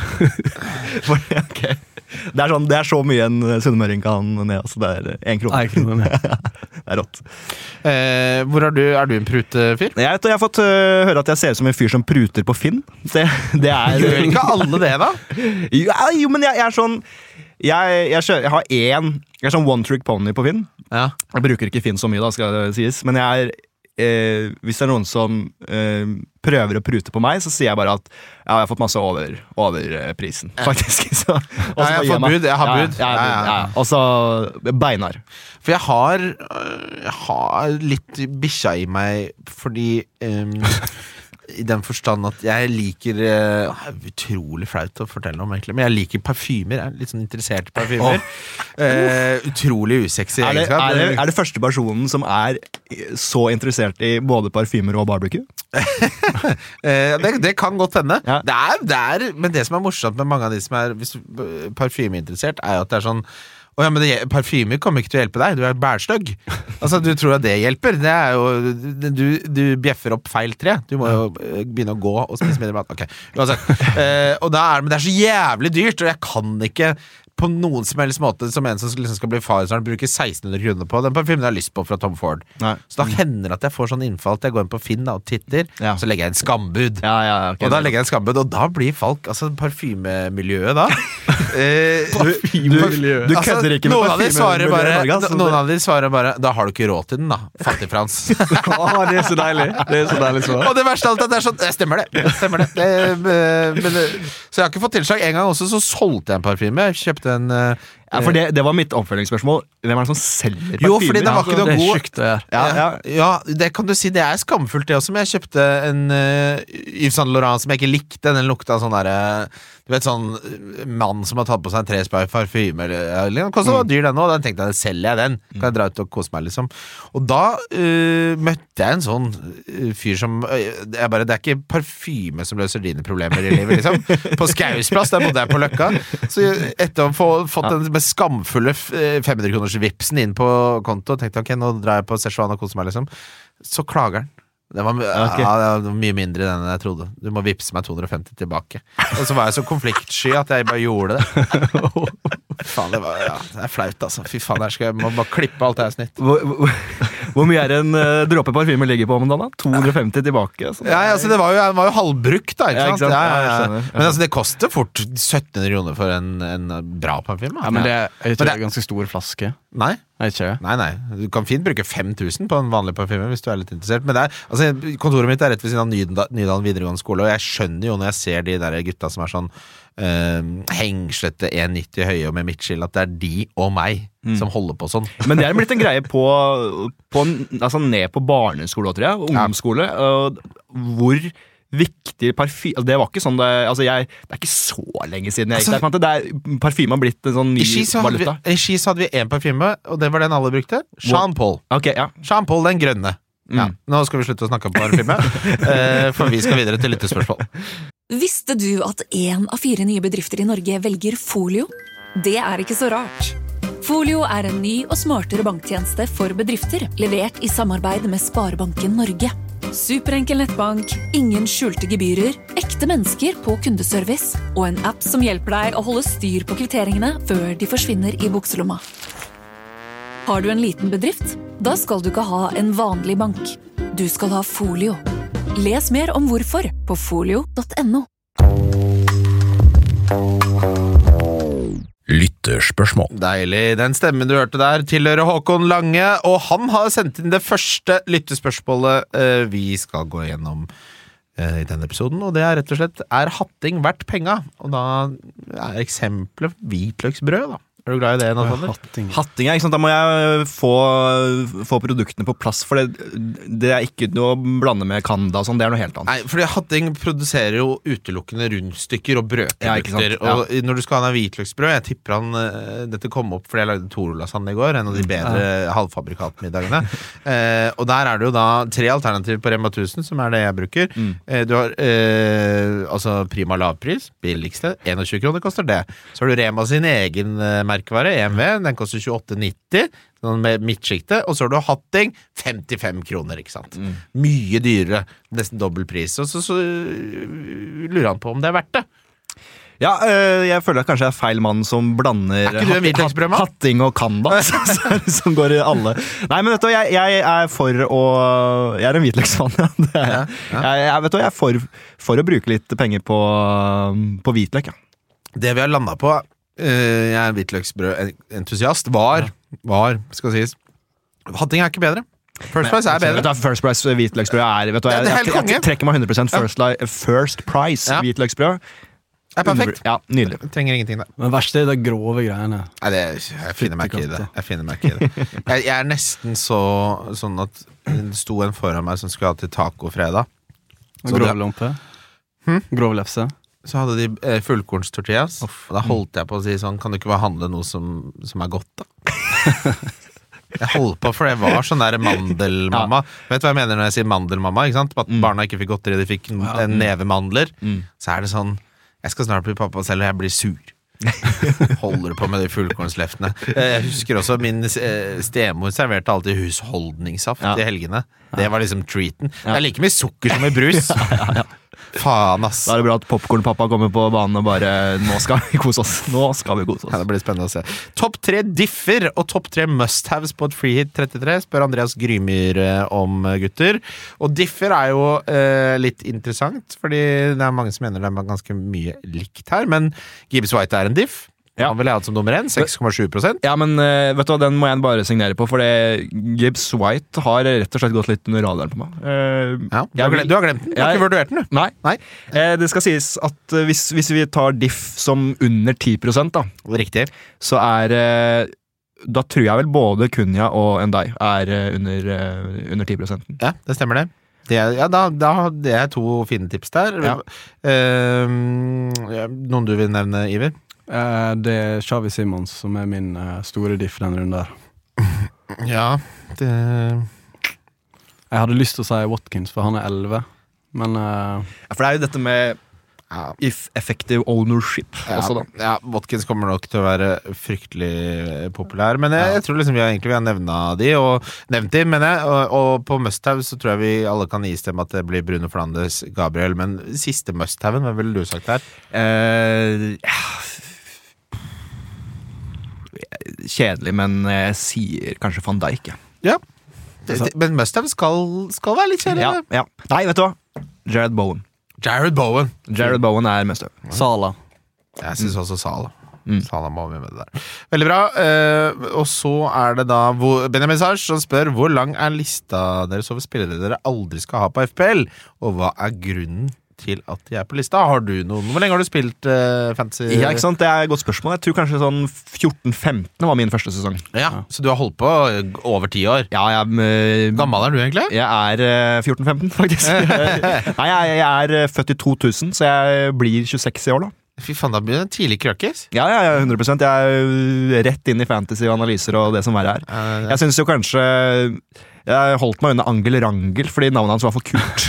okay. Det så mye en sunnmøring kan ned, altså det 1 krone. 1 krone. Det rått. Hvor du en prutefyr? Jeg har fått høre at jeg ser ut som en fyr som pruter på Finn. Det gjør ikke alle det da? Jo, men jeg sånn jeg har sånn one trick pony på Finn. Jeg bruker ikke Finn så mye da, skal det sies. Men hvis det noen som prøver å prute på meg, så sier jeg bare at jeg har fått masse over prisen, faktisk. Jeg har bud. Og så beinar. For jeg har litt bikkja i meg, fordi i den forstand at jeg liker utrolig flaut å fortelle om egentlig, men jeg liker parfymer, jeg litt sånn interessert i parfymer. Utrolig usexy egenskap. Er det første personen som så interessert i både parfymer og barbecue? Det kan godt hende. Men det som morsomt med mange av de som parfymeinteressert, at det sånn men parfymer kommer ikke til å hjelpe deg. Du bærstøgg. Altså, du tror at det hjelper. Det jo du bjeffer opp feil tre. Du må jo begynne å gå og spise mindre mat. Ok, og men det så jævlig dyrt, og jeg kan ikke på noen som helst måte som en som liksom skal bli far, så han bruker 1600 kroner på den parfymen jeg har lyst på fra Tom Ford. Så da hender det at jeg får sånn innfall at jeg går inn på Finn og titter, så legger jeg en skambud. Og da legger jeg en skambud, og da blir folk, altså parfymemiljøet da Du kødder ikke med parfymemiljøet. Noen av de svarer bare, da har du ikke råd til den da, fattig Frans. Det så deilig. Det så deilig svar. Og det verste av alt at det sånn, stemmer det. Så jeg har ikke fått tilslag. En gang også så solgte jeg en parfyme. Jeg kjøpte kjøpte en Ja, for det var mitt oppfølgingsspørsmål. Hvem er det som selger parfymer? Jo, fordi det var ikke noe Det god sjukt det Ja, det kan du si. Det skamfullt, det også. Men jeg kjøpte en Yves Saint Laurent som jeg ikke likte. Den lukta sånn der du vet, sånn mann som har tatt på seg en 3-spray parfyme eller den kostet dyr den også. Den tenkte jeg, selger jeg den. Kan jeg dra ut og kose meg, liksom. Og da møtte jeg en sånn fyr som det er ikke parfyme som løser dine problemer i livet, liksom. På Skausplass, der bodde jeg på Løkka. Så etter å ha fått den med skamfulle 500-kroners vipsen inn på konto, tenkte jeg, ok, nå drar jeg på Szechuan og koser meg, liksom. Så klager han. Det var mye mindre enn jeg trodde. Du må vipse meg 250 tilbake. Og så var jeg så konfliktsky at jeg bare gjorde det. Faen, det er flaut, altså. Fy faen, jeg må bare klippe alt det her snitt. Hvor mye en dråpe parfyme ligger på om dagen da? 250 tilbake? Altså. Ja, altså det var jo halvbrukt da, ikke sant? Ja. Men altså det koster fort 1700 kroner for en bra parfyme. Ja, men det er ikke en ganske stor flaske. Nei. Nei. Du kan fint bruke 5000 på en vanlig parfyme hvis du er litt interessert. Men kontoret mitt er rett ved siden av Nydalen videregående skole, og jeg skjønner jo når jeg ser de der gutta som er sånn hengslete 1,90 høye og med midtskill, at det er de og meg som holder på sånn. Men det blitt en greie på altså ned på barneskole, tror jeg, ungdomsskole, hvor viktig parfyme, det var ikke sånn det er ikke så lenge siden jeg gikk der, parfyme har blitt en sånn ny valuta. I Ski så hadde vi en parfyme, og det var den alle brukte. Jean Paul. Jean Paul, den grønne. Ja, nå skal vi slutte å snakke om parfyme, for vi skal videre til lyttespørsmål. Visste du at 1 av 4 nye bedrifter i Norge velger Folio? Det er ikke så rart. Folio er en ny og smartere banktjeneste for bedrifter, levert i samarbeid med Sparebanken Norge. Superenkel nettbank, ingen skjulte gebyrer, ekte mennesker på kundeservice og en app som hjelper deg å holde styr på kvitteringene før de forsvinner i bukselomma. Har du en liten bedrift? Da skal du ikke ha en vanlig bank. Du skal ha Folio. Les mer om hvorfor på folio.no. Lytterspørsmål. Deilig. Den stemmen du hørte der tilhører Håkon Lange, og han har sendt inn det første lyttespørsmålet vi skal gå gjennom i denne episoden, og det er rett og slett, er hatting verdt penga? Og da er eksempelet hvitløksbrød da. Er du glad i det, Nathalie? Hatting, ikke sant? Da må jeg få produktene på plass, for det er ikke noe å blande med Canada og sånn, det er noe helt annet. Nei, fordi hatting produserer jo utelukkende rundstykker og brødprodukter, og når du skal ha en hvitløksbrød, jeg tipper dette kom opp fordi jeg lagde Toro-lasagne i går, en av de bedre halvfabrikatmiddagene, og der er det jo da 3 alternativer på Rema 1000, som er det jeg bruker. Du har altså Prima lavpris, billigste, 21 kroner koster det. Så har du Rema sin egen merkevare, EMV, den koster 28,90 med midtskikte, og så har du hatting 55 kroner, ikke sant? Mye dyrere, nesten dobbelt pris, og så lurer han på om det er verdt det. Ja, jeg føler at kanskje jeg er feil mann som blander hatting og Canada som går i alle. Nei, men vet du, jeg er for å jeg er en hvitløksmann, ja. Vet du, jeg er for å bruke litt penger på hvitløk, ja. Det vi har landet på, jeg er en hvitløksbrød-entusiast, var, skal sies, hatting er ikke bedre. First Price er bedre. First Price hvitløksbrød vet du, jeg trekker meg 100% First Price hvitløksbrød. Det er perfekt. Ja, nydelig. Jeg trenger ingenting der. Men verst er det grove greiene. Nei, jeg finner meg ikke i det. Jeg er nesten sånn at det sto en foran meg som skulle ha til tacofredag. Grovlompe. Grov lefse. Så hadde de fullkornstortillas, og da holdt jeg på å si sånn, kan du ikke bare handle noe som er godt da? Jeg holdt på, for det var sånn der mandelmamma. Vet du hva jeg mener når jeg sier mandelmamma, ikke sant? At barna ikke fikk godteri, de fikk en neve mandler. Så er det sånn, jeg skal snart bli pappa selv, og jeg blir sur. Holder på med de fullkornsleftene. Jeg husker også min stemor serverte alltid husholdningssaft i helgene. Det var liksom treaten. Det er like mye sukker som i brus. Faen, ass. Da er det bra at popcornpappa kommer på banen og bare, nå skal vi kose oss. Ja, det blir spennende å se. Topp 3 differ og topp 3 must-haves på et Freehit 33, spør Andreas Grymyr om, gutter. Og differ er jo litt interessant, fordi det er mange som mener det er ganske mye likt her, men Gibbs White er en diff. Ja. Han ville jeg hatt som nummer 1, 6,7%. Ja, men vet du hva, den må jeg bare signere på, for Gibbs White har rett og slett gått litt under radaren på meg. Ja, du har glemt den, du har ikke vurdert den, du. Nei. Det skal sies at hvis vi tar diff som under 10% da, Riktig. så da tror jeg vel både Cunha og Ndai under 10%. Ja, det stemmer det. Det er 2 fine tips der. Ja. Noen du vil nevne, Iver? Det er Xavi Simons som er min store diff den runden der. Ja, det... Jeg hadde lyst til å si Watkins, for han er 11, men... For det er jo dette med effective ownership også da. Ja, Watkins kommer nok til å være fryktelig populær, men jeg tror liksom vi har nevnt de, og på must-have så tror jeg vi alle kan istemme at det blir Bruno Fernandes, Gabriel, men siste must-haven, hva ville du sagt her? Kjedelig, men jeg sier kanskje Van Dijk. Ja, men must-have skal være litt kjedelig. Ja. Nei, vet du hva? Jared Bowen er must-have. Salah. Jeg synes også Salah. Salah må vi med det der. Veldig bra. Og så er det da Benjamin Sars som spør hvor lang er lista deres over spillere dere aldri skal ha på FPL, og hva er grunnen til at de er på lista? Har du noen? Hvor lenge har du spilt fantasy? Ja, ikke sant? Det er et godt spørsmål. Jeg tror kanskje sånn 14-15 var min første sesong. Ja, så du har holdt på over 10 år? Ja, gammel er du egentlig? Jeg er 14-15 faktisk. Nei, jeg er født i 2000, så jeg blir 26 i år da. Fy faen, da blir det en tidlig krøkkes. Ja, 100%. Jeg er rett inn i fantasy og analyser og det som verre er. Jeg synes jo kanskje jeg holdt meg under Angel Rangel fordi navnet hans var for kult.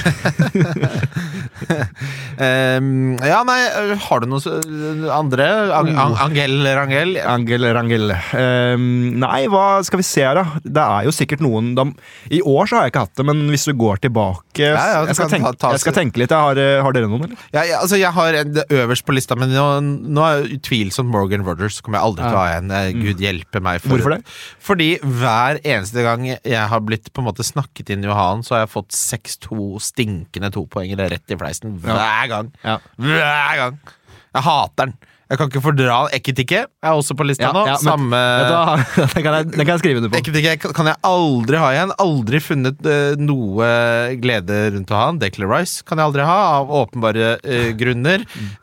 Har du noe andre? Angel Rangel? Nei, hva skal vi se her da? Det er jo sikkert noen i år så har jeg ikke hatt det, men hvis du går tilbake jeg skal tenke litt. Har dere noen, eller? Altså jeg har det øverst på lista, men nå er utvilsomt Morgan Rogers kommer jeg aldri til å ha en. Gud hjelpe meg. Hvorfor det? Fordi hver eneste gang jeg har blitt på en måte snakket inn i Johan, så har jeg fått 6-2 stinkende 2-poengere rett i fleisen hver gang. Hver gang. Jeg hater den. Jeg kan ikke fordra Ekitike. Jeg er også på lista nå. Samme... Den kan jeg skrive under på. Ekitike kan jeg aldri ha igjen. Aldri funnet noe glede rundt å ha han. Declan Rice kan jeg aldri ha, av åpenbare grunner.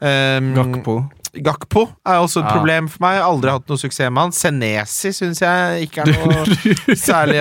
Gakpo er også et problem for meg. Aldri hatt noe suksess med han. Senesi synes jeg ikke er noe særlig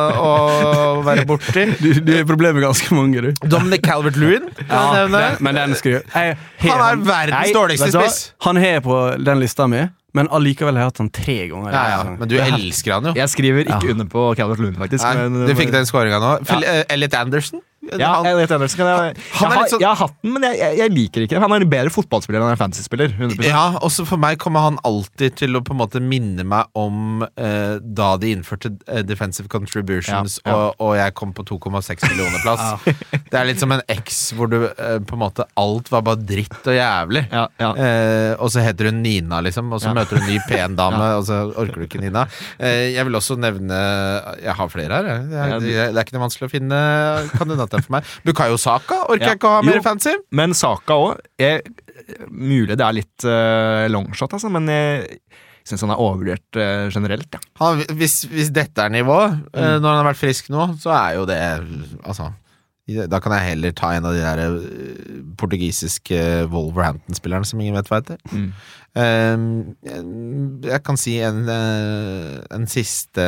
å være borti. Du er problemet ganske mange, du. Dominic Calvert-Lewin men den skriver han er verdens dårligste spiss. Han er på den lista mi, men allikevel har jeg hatt han 3 ganger. Men du elsker han jo. Jeg skriver ikke under på Calvert-Lewin faktisk. Du fikk den scoringen nå. Elliot Anderson? Ja, Elliot Anderson jeg har hatt den, men jeg liker ikke. Han er en bedre fotballspiller enn en fantasy-spiller. 100%. Ja, også for meg kommer han alltid til å på en måte minne meg om da de innførte defensive contributions, og jeg kom på 2,6 millioner plass. Det er litt som en X hvor du på en måte alt var bare dritt og jævlig. Og så heter hun Nina liksom, og så møter du en ny pen dame, og så orker du ikke Nina. Jeg vil også nevne, jeg har flere her, det er ikke noe vanskelig å finne kandidater for meg. Bukayo Saka orker jeg ikke å ha mer fancy. Men Saka også er mulig det er litt longshot, altså, men jeg synes han er overvurdert generelt. Hvis dette er nivå, når han har vært frisk nå, så er jo det altså, da kan jeg heller ta en av de der portugisiske Wolverhampton-spillerne som ingen vet hva heter. Jeg kan si en siste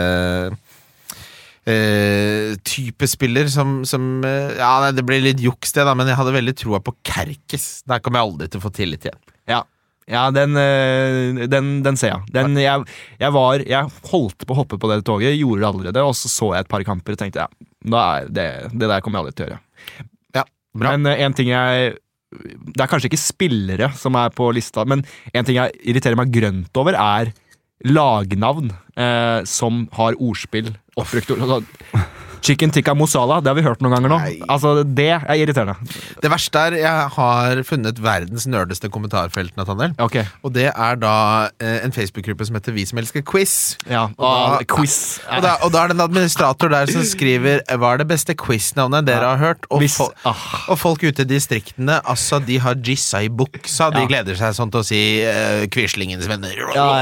type spiller som det blir litt juks det da, men jeg hadde veldig troa på Kerkes. Der kommer jeg aldri til å få tillit igjen. Ja, den ser jeg. Jeg holdt på å hoppe på det toget, gjorde det allerede, og så jeg et par kamper og tenkte, det der kommer jeg aldri til å gjøre. Ja, bra. Men en ting det er kanskje ikke spillere som er på lista, men en ting jeg irriterer meg grønt over lagnavn som har ordspill oppbrukt ord. Chicken tikka mosala, det har vi hørt noen ganger nå. Nei. Altså, det er irriterende. Det verste er, jeg har funnet verdens nerdeste kommentarfelt, Nathaniel. Ok. Og det er da en Facebook-gruppe som heter Vi som elsker quiz. Ja, Og quiz. Og da er det en administrator der som skriver hva er det beste quiznavnet dere har hørt. Og, og folk ute i distriktene, altså, de har gissa i buksa. De gleder seg sånn til å si Quislingens venner.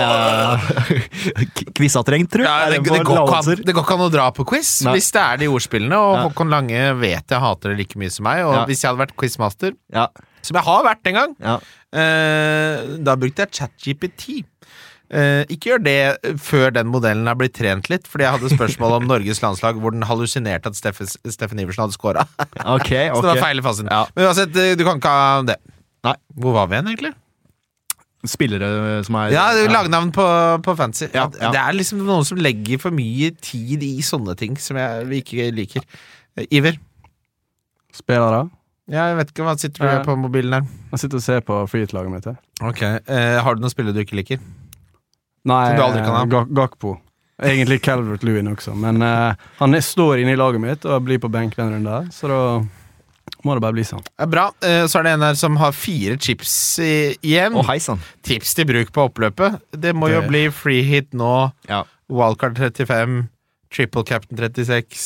Quizatrengt, tror jeg. Det går ikke an å dra på quiz. Nei. Hvis det er de ordspillene, og Håkon Lange vet jeg hater det like mye som meg, og hvis jeg hadde vært quizmaster, som jeg har vært en gang, da brukte jeg ChatGPT. Ikke gjør det før den modellen har blitt trent litt, fordi jeg hadde spørsmål om Norges landslag hvor den hallusinerte at Steffen Iversen hadde skåret. Okay. Så det var feil i fasen. Men uansett, du kan ikke ha det. Nei. Hvor var vi igjen, egentlig? Spillere som er lagnavn på fantasy. Det er liksom noen som legger for mye tid i sånne ting som vi ikke liker. Iver? Spillere? Jeg vet ikke, hva sitter du på mobilen her? Jeg sitter og ser på freehit-laget mitt. Ok, har du noen spillere du ikke liker? Nei, som du aldri kan ha? Gakpo. Egentlig Calvert-Lewin også, men han står inne i laget mitt og blir på benk den runden der, så da må det bare bli sånn. Bra, så er det en her som har 4 chips igjen. Hei sann. Tips til bruk på oppløpet. Det må jo bli free hit nå. Wildcard 35, Triple Captain 36.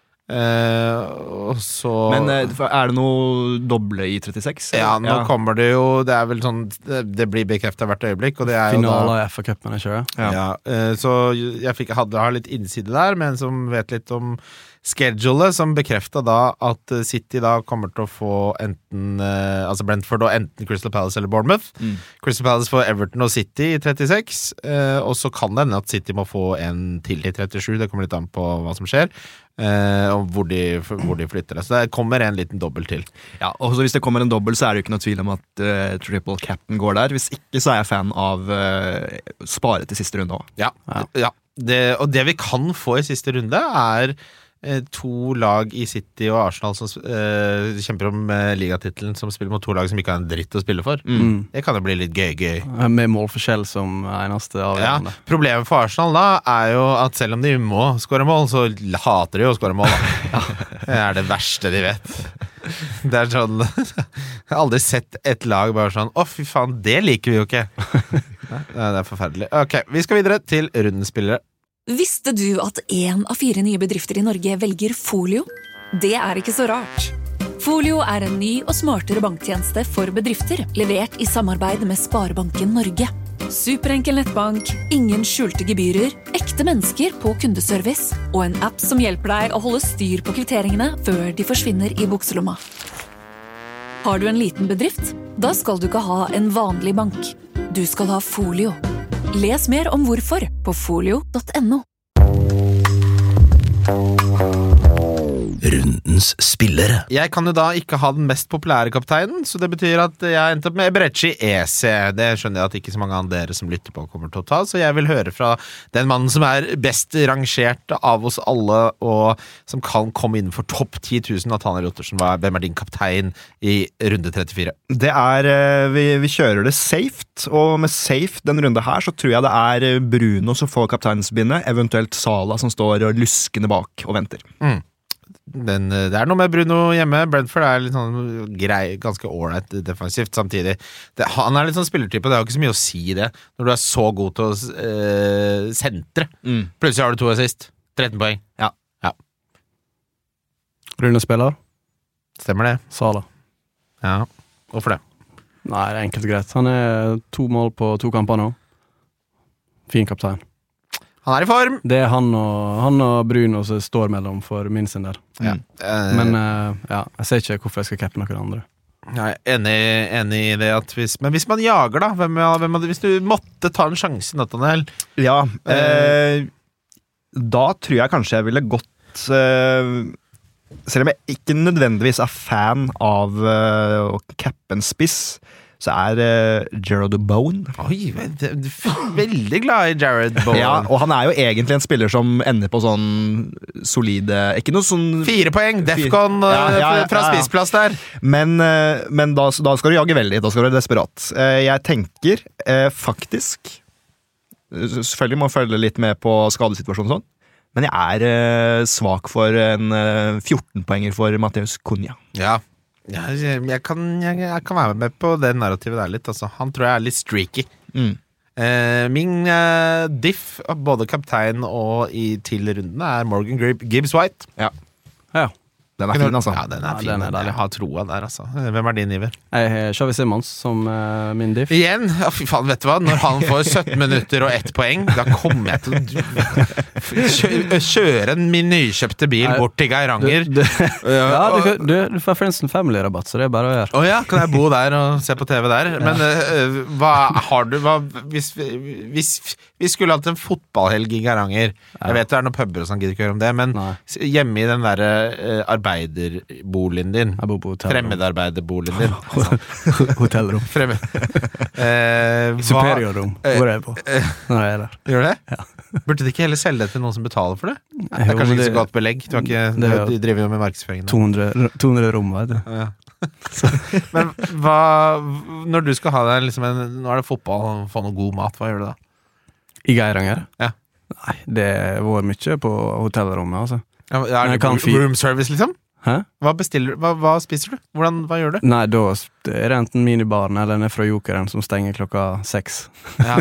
Og så Men er det noe doble i 36? Ja, nå kommer det jo. Det er vel sånn, det blir bekreftet hvert øyeblikk, og det er finale i FA-cupen, ikke det? Så jeg har litt innside der, men som vet litt om schedulet, som bekreftet da at City da kommer til å få enten altså Brentford og enten Crystal Palace eller Bournemouth. Crystal Palace får Everton og City i 36, og så kan det hende at City må få en til i 37. Det kommer litt an på hva som skjer, og hvor de flytter det. Så det kommer en liten dobbelt til. Ja, og hvis det kommer en dobbelt, så er det jo ikke noe tvil om at Triple Captain går der. Hvis ikke, så er jeg fan av spare til siste runde også. Og det vi kan få i siste runde er 2 lag i City og Arsenal som kjemper om ligatittelen, som spiller mot 2 lag som ikke har en dritt å spille for. Det kan jo bli litt gøy. Med målforskjell som eneste avgjørende. Problemet for Arsenal da er jo at selv om de må skåre mål, så hater de å skåre mål. Det er det verste de vet. Det er sånn jeg har aldri sett et lag bare sånn fy faen, det liker vi jo ikke. Det er forferdelig. Ok, vi skal videre til rundens spillere. Visste du at 1 av 4 nye bedrifter i Norge velger Folio? Det er ikke så rart. Folio er en ny og smartere banktjeneste for bedrifter, levert i samarbeid med Sparebanken Norge. Superenkel nettbank, ingen skjulte gebyrer, ekte mennesker på kundeservice og en app som hjelper deg å holde styr på kvitteringene før de forsvinner i bukselomma. Har du en liten bedrift? Da skal du ikke ha en vanlig bank. Du skal ha Folio. Les mer om hvorfor på folio.no. Rundens spillere. Jeg kan jo da ikke ha den mest populære kapteinen, så det betyr at jeg endte opp med Eberechi EC. Det skjønner jeg at ikke så mange av dere som lytter på kommer til å ta, så jeg vil høre fra den mannen som er best rangert av oss alle, og som kan komme innenfor topp 10 000. Nathaniel Ottersen, hvem er din kaptein i runde 34? Det er, vi kjører det safe, og med safe den runde her, så tror jeg det er Bruno som får kapteinsbindet, eventuelt Salah som står og luskende bak og venter. Men det er noe med Bruno hjemme. Brentford er litt sånn grei, ganske ålreit defensivt samtidig. Han er litt sånn spillertype, det har jo ikke så mye å si det når du er så god til å sentre. Plutselig har du 2 assist, 13 poeng. Ja. Rundespiller? Stemmer det. Salah. Ja, hvorfor det? Nei, det er enkelt greit. Han er 2 mål på 2 kamper nå. Fin kaptein. Han er i form! Det er han og Bruno som står mellom for min sin der. Men jeg ser ikke hvorfor jeg skal cappe noen andre. Nei, enig i det at men hvis man jager da, hvis du måtte ta en sjanse, Nathaniel? Ja, da tror jeg kanskje jeg ville gått selv om jeg ikke nødvendigvis er fan av å cappe en spiss, så er Jarrod Bowen. Oi, veldig glad i Jarrod Bowen. Ja, og han er jo egentlig en spiller som ender på sånn solide, ikke noe sånn 4 poeng, Defcon fra spissplass der. Men da skal du jage veldig, da skal du være desperat. Jeg tenker faktisk, selvfølgelig må jeg følge litt med på skadesituasjonen og sånn, Men jeg svak for en 14-poenger for Matheus Cunha. Ja, jeg kan være med på det narrativet der litt, altså. Han tror jeg litt streaky. Min diff, både kaptein og til rundene, Morgan Gibbs-White. Ja. Den fin, altså. Ja, den fin. Jeg har troa der, altså. Hvem din, Iver? Jeg har Xavi Simons som min diff. Igjen? Ja, fy faen, vet du hva? Når han får 17 minutter og 1 poeng, da kommer jeg til å kjøre min nykjøpte bil bort til Geiranger. Du får Friends and Family-rabatt, så det bare å gjøre. Åja, kan jeg bo der og se på TV der? Men hva har du hvis vi skulle hatt en fotballhelg i Geiranger, jeg vet det noen pubber og sånn, gidder ikke høre om det, men hjemme i den der arbeiderboligen din, jeg bor på hotellrom. Fremmedarbeiderboligen din, hotellrom. Superiorrom, hvor jeg på når jeg der. Gjør det? Ja. Burde de ikke heller selge det til noen som betaler for det? Det kanskje ikke så godt belegg. Du driver jo med markedsføringen. 200 rom, vet du. Ja. Men når du skal ha deg liksom nå det fotball, få noe god mat, hva gjør du da? I Geiranger? Ja. Nei, det var mye på hotellrommet, altså. Ja, det room service, liksom? Hæ? Hva spiser du? Hva gjør du? Nei, da er det enten minibaren eller ned fra Jokeren som stenger 6. Ja,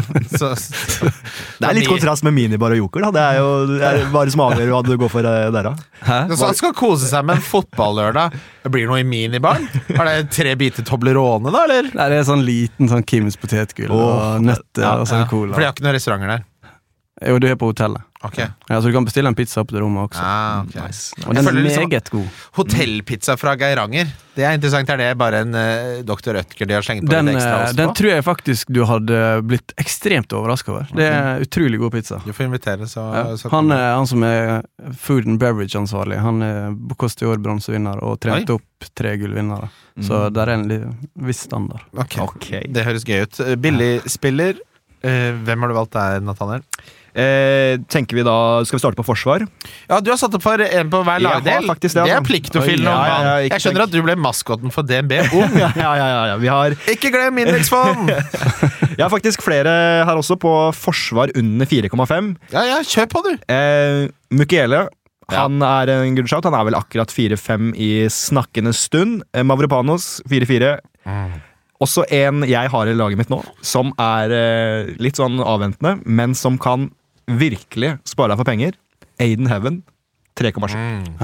det litt kontrast med minibar og Joker, da. Det er bare som avgjør hva du går for der, da. Hæ? Så han skal kose seg med en fotballørdag. Blir det noe i minibaren? Har det 3 biter Toblerone, da, eller? Nei, det er sånn liten sånn Kims potetgull og nøtter og sånn cola. For de har ikke noen restauranter der? Jo, du er på hotellet. Ok. Ja, så du kan bestille en pizza opp til rommet også. Okay. Nice. Og den meget god. Hotellpizza fra Geiranger. Det interessant. Det bare en Dr. Rødtger de har slengt på litt ekstra ost på? Den tror jeg faktisk du hadde blitt ekstremt overrasket over. Det utrolig god pizza. Du får invitere, så han som food and beverage ansvarlig, han Bocuse d'Or bronsevinner og trent opp 3 gullvinnere. Så der en viss standard. Okay. Det høres gøy ut. Billig spiller. Hvem har du valgt der, Nathaniel? Tenker vi da, skal vi starte på forsvar? Ja, du har satt opp for en på hver lagdel. Det pliktofil. Jeg skjønner at du ble maskotten for DNB. Ja, vi har ikke glem indeksfond. Jeg har faktisk flere her også på forsvar under 4,5. Ja, kjør på du. Mukiele, han en good shout. Han vel akkurat 4,5 i snakkende stund. Mavropanos 4,4. Også en jeg har i laget mitt nå, som litt sånn avventende, men som kan virkelig spare deg for penger. Aiden Heaven, 3,7.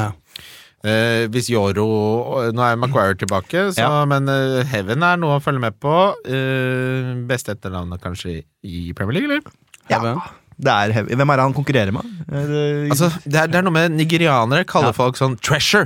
Hvis Joro, nå Maguire tilbake, men Heaven noe å følge med på. Beste etternavnet kanskje i Premier League, eller? Ja. Det heavy. Hvem han konkurrerer med? Altså, det noe med nigerianere kaller folk sånn treasure.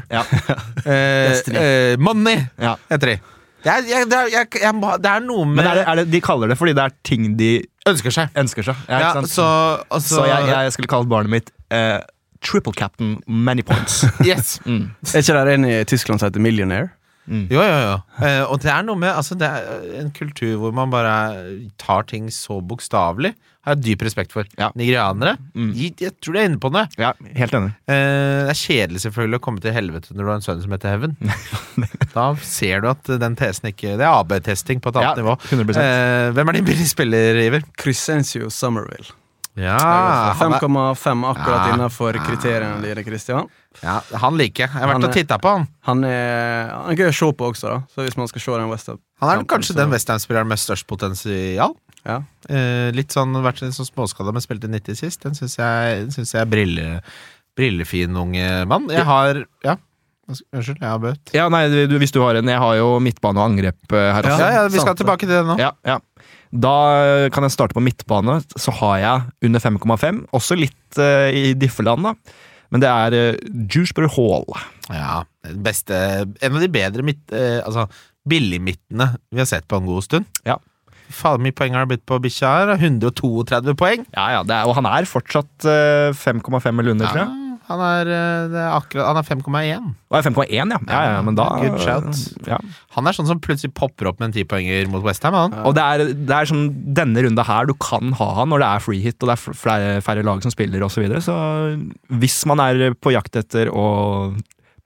Money heter de. Det noe med Men de kaller det fordi det ting de ønsker seg. Ja, så jeg skulle kalle barnet mitt Triple Captain Many Points. Yes. Er ikke det en i Tyskland som heter Millionaire? Jo. Og det noe med, altså det en kultur hvor man bare tar ting så bokstavelig. Har jeg dyp respekt for. Nigerianere, jeg tror de inne på det. Ja, helt enig. Det kjedelig selvfølgelig å komme til helvete når du har en sønn som heter Heaven. Da ser du at den tesen ikke, det AB-testing på et annet nivå. 100%. Hvem din billige spiller, Iver? Crescencio Somerville. Ja, 5,5 akkurat innenfor kriteriene dine, Christian. Ja, han liker jeg. Jeg har vært og tittet på han. Han gøy å se på også da. Så hvis man skal se den West Ham. Han kanskje den West Ham-spilleren med størst potensial. Ja. Litt sånn, vært litt sånn småskada, men spilte 90 sist. Den synes jeg brillefin unge mann. Jeg har, unnskyld, jeg har bøtt. Ja, nei, hvis du har en, jeg har jo midtbane og angrep her også. Ja, vi skal tilbake til det nå. Ja. Da kan jeg starte på midtbane, så har jeg under 5,5, også litt i diffeland da. Men det Dewsbury Hall. Ja, en av de bedre billigmittene vi har sett på en god stund. Ja. Faen, mye poeng har det blitt på bikkja her, 132 poeng. Ja, og han fortsatt 5,5 eller under, tror jeg. Han han 5,1. Og 5,1, ja, men da good shout. Ja. Han sånn som plutselig popper opp med en 10 poenger mot West Ham, han. Og det sånn, denne runda her, du kan ha han når det free hit, og det færre lag som spiller og så videre, så hvis man på jakt etter å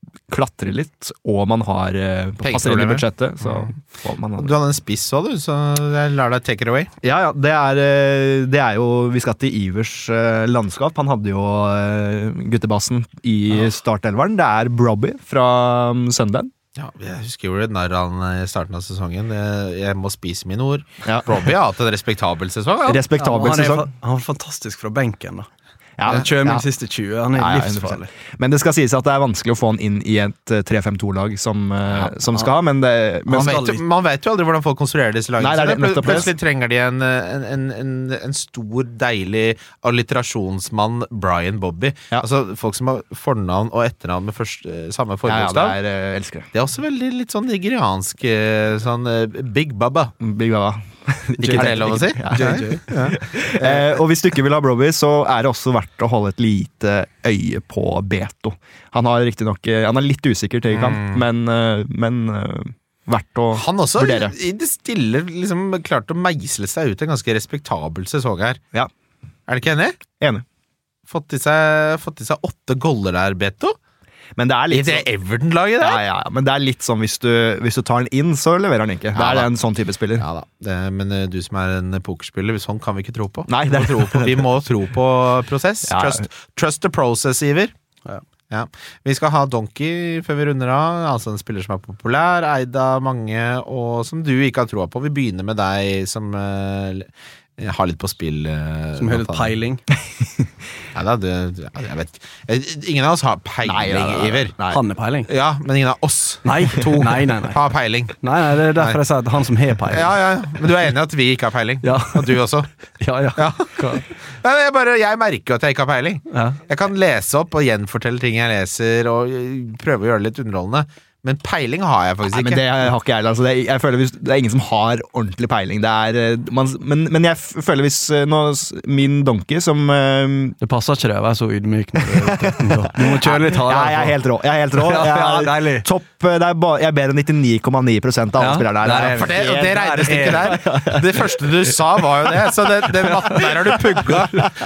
klatre litt, og man har passer inn i budsjettet, så får man Du hadde en spiss også, du, så jeg lar deg take it away. Ja, det er jo, vi skal til Ivers landskap. Han hadde jo guttebassen i startelveren. Det er Brobby fra Sunderland. Ja, jeg husker jo det når han i starten av sesongen. Jeg må spise mine ord. Ja. Brobby har hatt en respektabel sesong. Ja. Respektabel sesong. Han er fantastisk fra benken da. Ja, Han kjører med de siste 20, han er livsfarlig. Men det skal sies at det er vanskelig å få han inn i et 3-5-2-lag som skal ha, men man vet jo aldri hvordan folk konstruerer disse lagene. Nei, det er nettopp det. Plutselig trenger de en stor, deilig alliterasjonsmann, Brian Bobby. Ja. Altså folk som har fornavn og etternavn med samme forbokstav. Ja, elsker det. Det er også veldig litt sånn nigeriansk, sånn Big Baba. Big Baba. Ikke det lov å si? Ja. Og hvis du ikke vil ha Brobby, så er det også verdt å holde et lite øye på Beto. Han er litt usikker til kant, men verdt å Han også vurdere. I det stille liksom klart å meisle seg ut en ganske respektabel sesong her. Ja. Er du ikke enig? Enig. Fått i seg 8 goller der, Beto. Men det er I litt det Everton-laget der. Ja, men det er litt sånn hvis du tar den inn, så leverer han ikke. Det er en sånn type spiller. Ja da, men du som er en pokerspiller, sånn kan vi ikke tro på. Nei, Vi må tro på prosess. Ja. Trust the process, Iver. Ja. Vi skal ha Donkey før vi runder av. Altså en spiller som er populær, eid av mange, og som du ikke har troa på. Vi begynner med deg som har litt på spill. Som har litt peiling. Nei, jeg vet ikke. Ingen av oss har peiling, Iver. Han er peiling. Ja, men ingen av oss Nei. Nei. har peiling. Nei, det er derfor jeg sier at han som har peiling. Ja, men du er enig i at vi ikke har peiling? Ja. Og du også? Ja. Jeg merker jo at jeg ikke har peiling. Ja. Jeg kan lese opp og gjenfortelle ting jeg leser, og prøve å gjøre det litt underholdende. Men peiling har jeg faktisk ikke. Men det har ikke jeg. Altså, jeg føler det er ingen som har ordentlig peiling. Men jeg føler hvis min Donkey som Det passer ikke det å være så ydmyk når du må kjøre litt hardere. Jeg er helt rå. Deilig. Topp, jeg er bedre enn 99,9% av alle spillerne her. For det regnestykket der, det første du sa var jo det. Så den matten der har du pugga.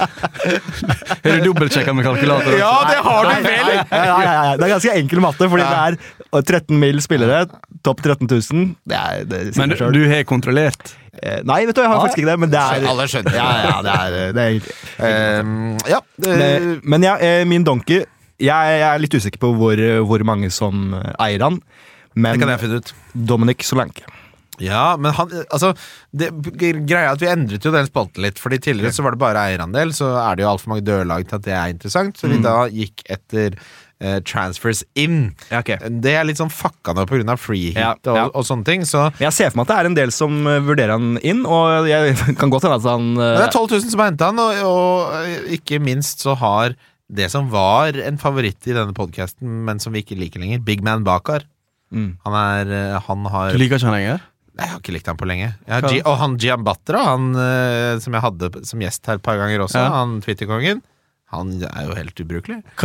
Har du dobbeltsjekket med kalkulator? Ja, det har du vel! Ja. Det er ganske enkel matte, fordi det er 13 mil spillere, topp 13 000. Men du har kontrollert? Nei, vet du, jeg har faktisk ikke det, men det er Alle skjønner. Det er Men min Donkey, jeg er litt usikker på hvor mange som eier han, men Det kan jeg finne ut. Dominic Solanke. Ja, men greia er at vi endret jo den spalten litt. Fordi tidligere så var det bare eierandel. Så er det jo alt for mange dørlag til at det er interessant. Så vi da gikk etter transfers inn. Ja, okay. Det er litt sånn fucka nå på grunn av free hit og sånne ting. Så jeg ser for meg at det er en del som vurderer han inn, og jeg kan godt hende at han det er 12 000 som har hentet han, og ikke minst så har det som var en favoritt i denne podcasten, men som vi ikke liker lenger, Big Man Bakar. Han har Du liker ikke han lenger? Nei, jeg har ikke likt han på lenge. Og han Gian Batra, som jeg hadde som gjest her et par ganger også, han Twitter-kongen, han er jo helt ubrukelig. Hva?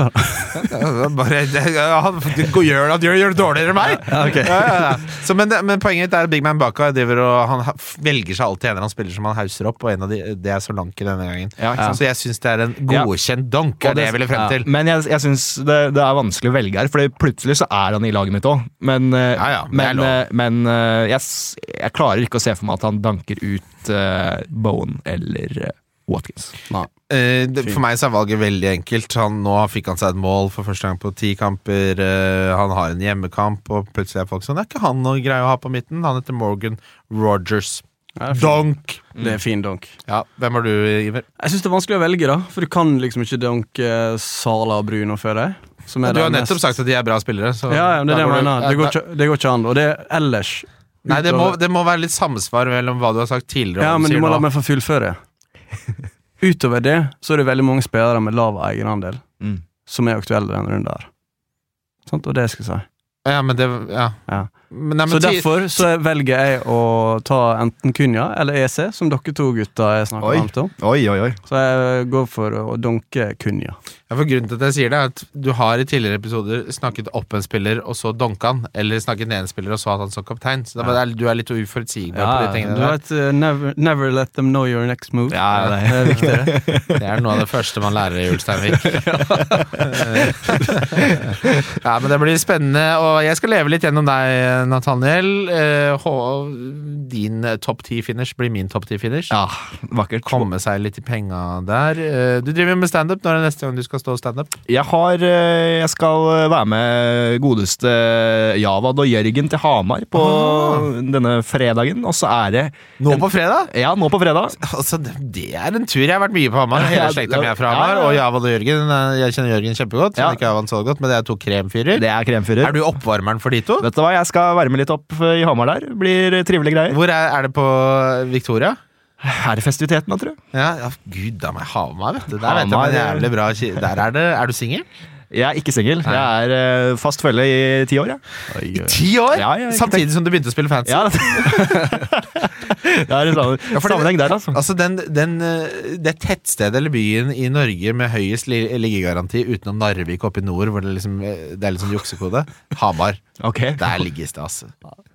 Han gjør det dårligere enn meg. Så, men poenget er at Big Man Baka han velger seg alltid en eller annen spiller som han hauser opp, og en av det er Solanke denne gangen. Så jeg synes det er en godkjent donk, er det jeg ville frem til. Men jeg synes det er vanskelig å velge her, for plutselig så er han i laget mitt også. Men jeg klarer ikke å se for meg at han danker ut Bowen eller Watkins. For meg så er valget veldig enkelt. Nå fikk han seg et mål for første gang på 10 kamper. Han har en hjemmekamp, og plutselig er folk sånn, det er ikke han noe greie å ha på midten. Han heter Morgan Rogers. Donk! Det er fin donk. Ja, hvem har du, Iver? Jeg synes det er vanskelig å velge da, for du kan liksom ikke donke Sala og Bruno før deg. Du har nettopp sagt at de er bra spillere. Så det er det jeg mener. Det går ikke an, og det er ellers. Nei, det må være litt samsvar mellom hva du har sagt tidligere. Ja, men du må la meg få fullføre. Utover det så er det veldig mange spillere med lav egenandel som er aktuelle denne runden der. Og det skal jeg si. Ja, men det Så derfor så velger jeg å ta enten Cunha eller EC, som dere to gutter jeg snakker varmt om. Oi. Så jeg går for å donke Cunha. Ja, for grunnen til at jeg sier det er at du har i tidligere episoder snakket opp en spiller og så donka han, eller snakket ned en spiller og så hatt han som kaptein. Så du er litt uforutsigbar på de tingene der. Du vet, never let them know your next move. Ja, det er viktig. Det er noe av det første man lærer i Ulsteinvik. Ja, men det blir spennende, og jeg skal leve litt gjennom deg, Nathaniel. Din topp 10-finish blir min topp 10-finish. Ja, vakkert. Komme seg litt i penga der. Du driver med stand-up. Når er det neste gang du skal stå stand-up? Jeg skal være med godeste Javad og Jørgen til Hamar på denne fredagen, og så er det Nå på fredag? Ja, nå på fredag. Altså, det er en tur. Jeg har vært mye på Hamar. Hele slekta mi er fra Hamar, og Javad og Jørgen. Jeg kjenner Jørgen kjempegodt, ikke Javad så godt, men det er to kremfyrer. Det er kremfyrer. Er du oppvarmeren for de to? Vet du hva, jeg skal være med litt opp i Hamar der. Blir trivelige greier. Hvor er det på Victoria? Er det festiviteten da, tror jeg? Ja, gud da meg, Hamar, vet du. Der vet jeg men jævlig bra. Der er du singel? Jeg er ikke singel. Jeg er fast følge i 10 år, I 10 år? Ja, samtidig som du begynte å spille fantasy? Ja, det er en sammenheng der, altså. Altså, det tettstedet eller byen i Norge med høyest liggegaranti utenom Narvik oppe i nord, hvor det er litt sånn juksekode. Hamar. Okay. Der ligges det, altså.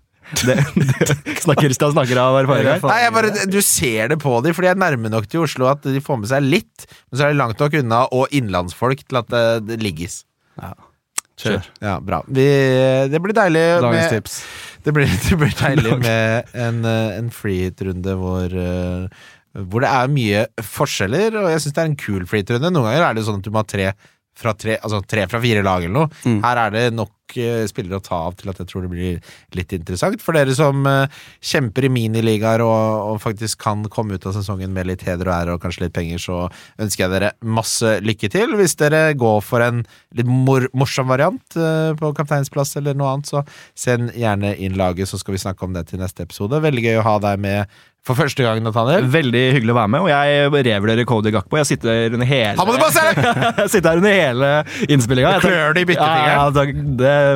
Snakker av erfaring her. Nei, du ser det på dem, for de er nærme nok til Oslo at de får med seg litt, men så er det langt nok unna, og innlandsfolk til at det ligges. Ja, kjør. Ja, bra. Det blir deilig Dagens tips. Det blir deilig med en free-hit-runde hvor det er mye forskjeller, og jeg synes det er en kul free-hit-runde. Noen ganger er det sånn at du må ha tre fra 4 lag eller noe. Her er det nok spillere å ta av til at jeg tror det blir litt interessant. For dere som kjemper i miniligaer og faktisk kan komme ut av sesongen med litt heder og ære og kanskje litt penger, så ønsker jeg dere masse lykke til. Hvis dere går for en litt morsom variant på kapteinsplass eller noe annet, så send gjerne inn laget, så skal vi snakke om det til neste episode. Veldig gøy å ha deg med for første gang, Nathaniel. Veldig hyggelig å være med, og jeg revurderer Cody Gakpo. Jeg sitter under hele Han må du bare se! Jeg sitter her under hele innspillinga. Klør det i byttefingeren.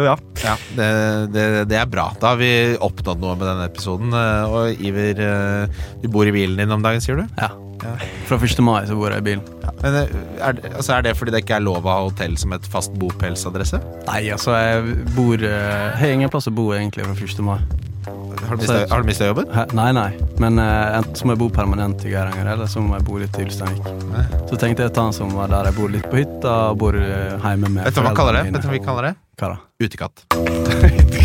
Det er bra. Da har vi oppnådd noe med denne episoden. Og Iver, du bor i bilen din om dagen, sier du? Ja. Fra 1. mai så bor jeg i bilen. Men er det fordi det ikke er lov å ha hotell som et fast bopelsadresse? Nei, altså jeg har ingen plass å bo egentlig fra 1. mai. Har du mistet jobben? Nei, men enten så må jeg bo permanent i Geiranger, eller så må jeg bo litt i Ulsteinvik. Så tenkte jeg å ta en som var der jeg bor litt på hytta, og bor hjemme med Vet du hva vi kaller det? Hva da? Utekatt.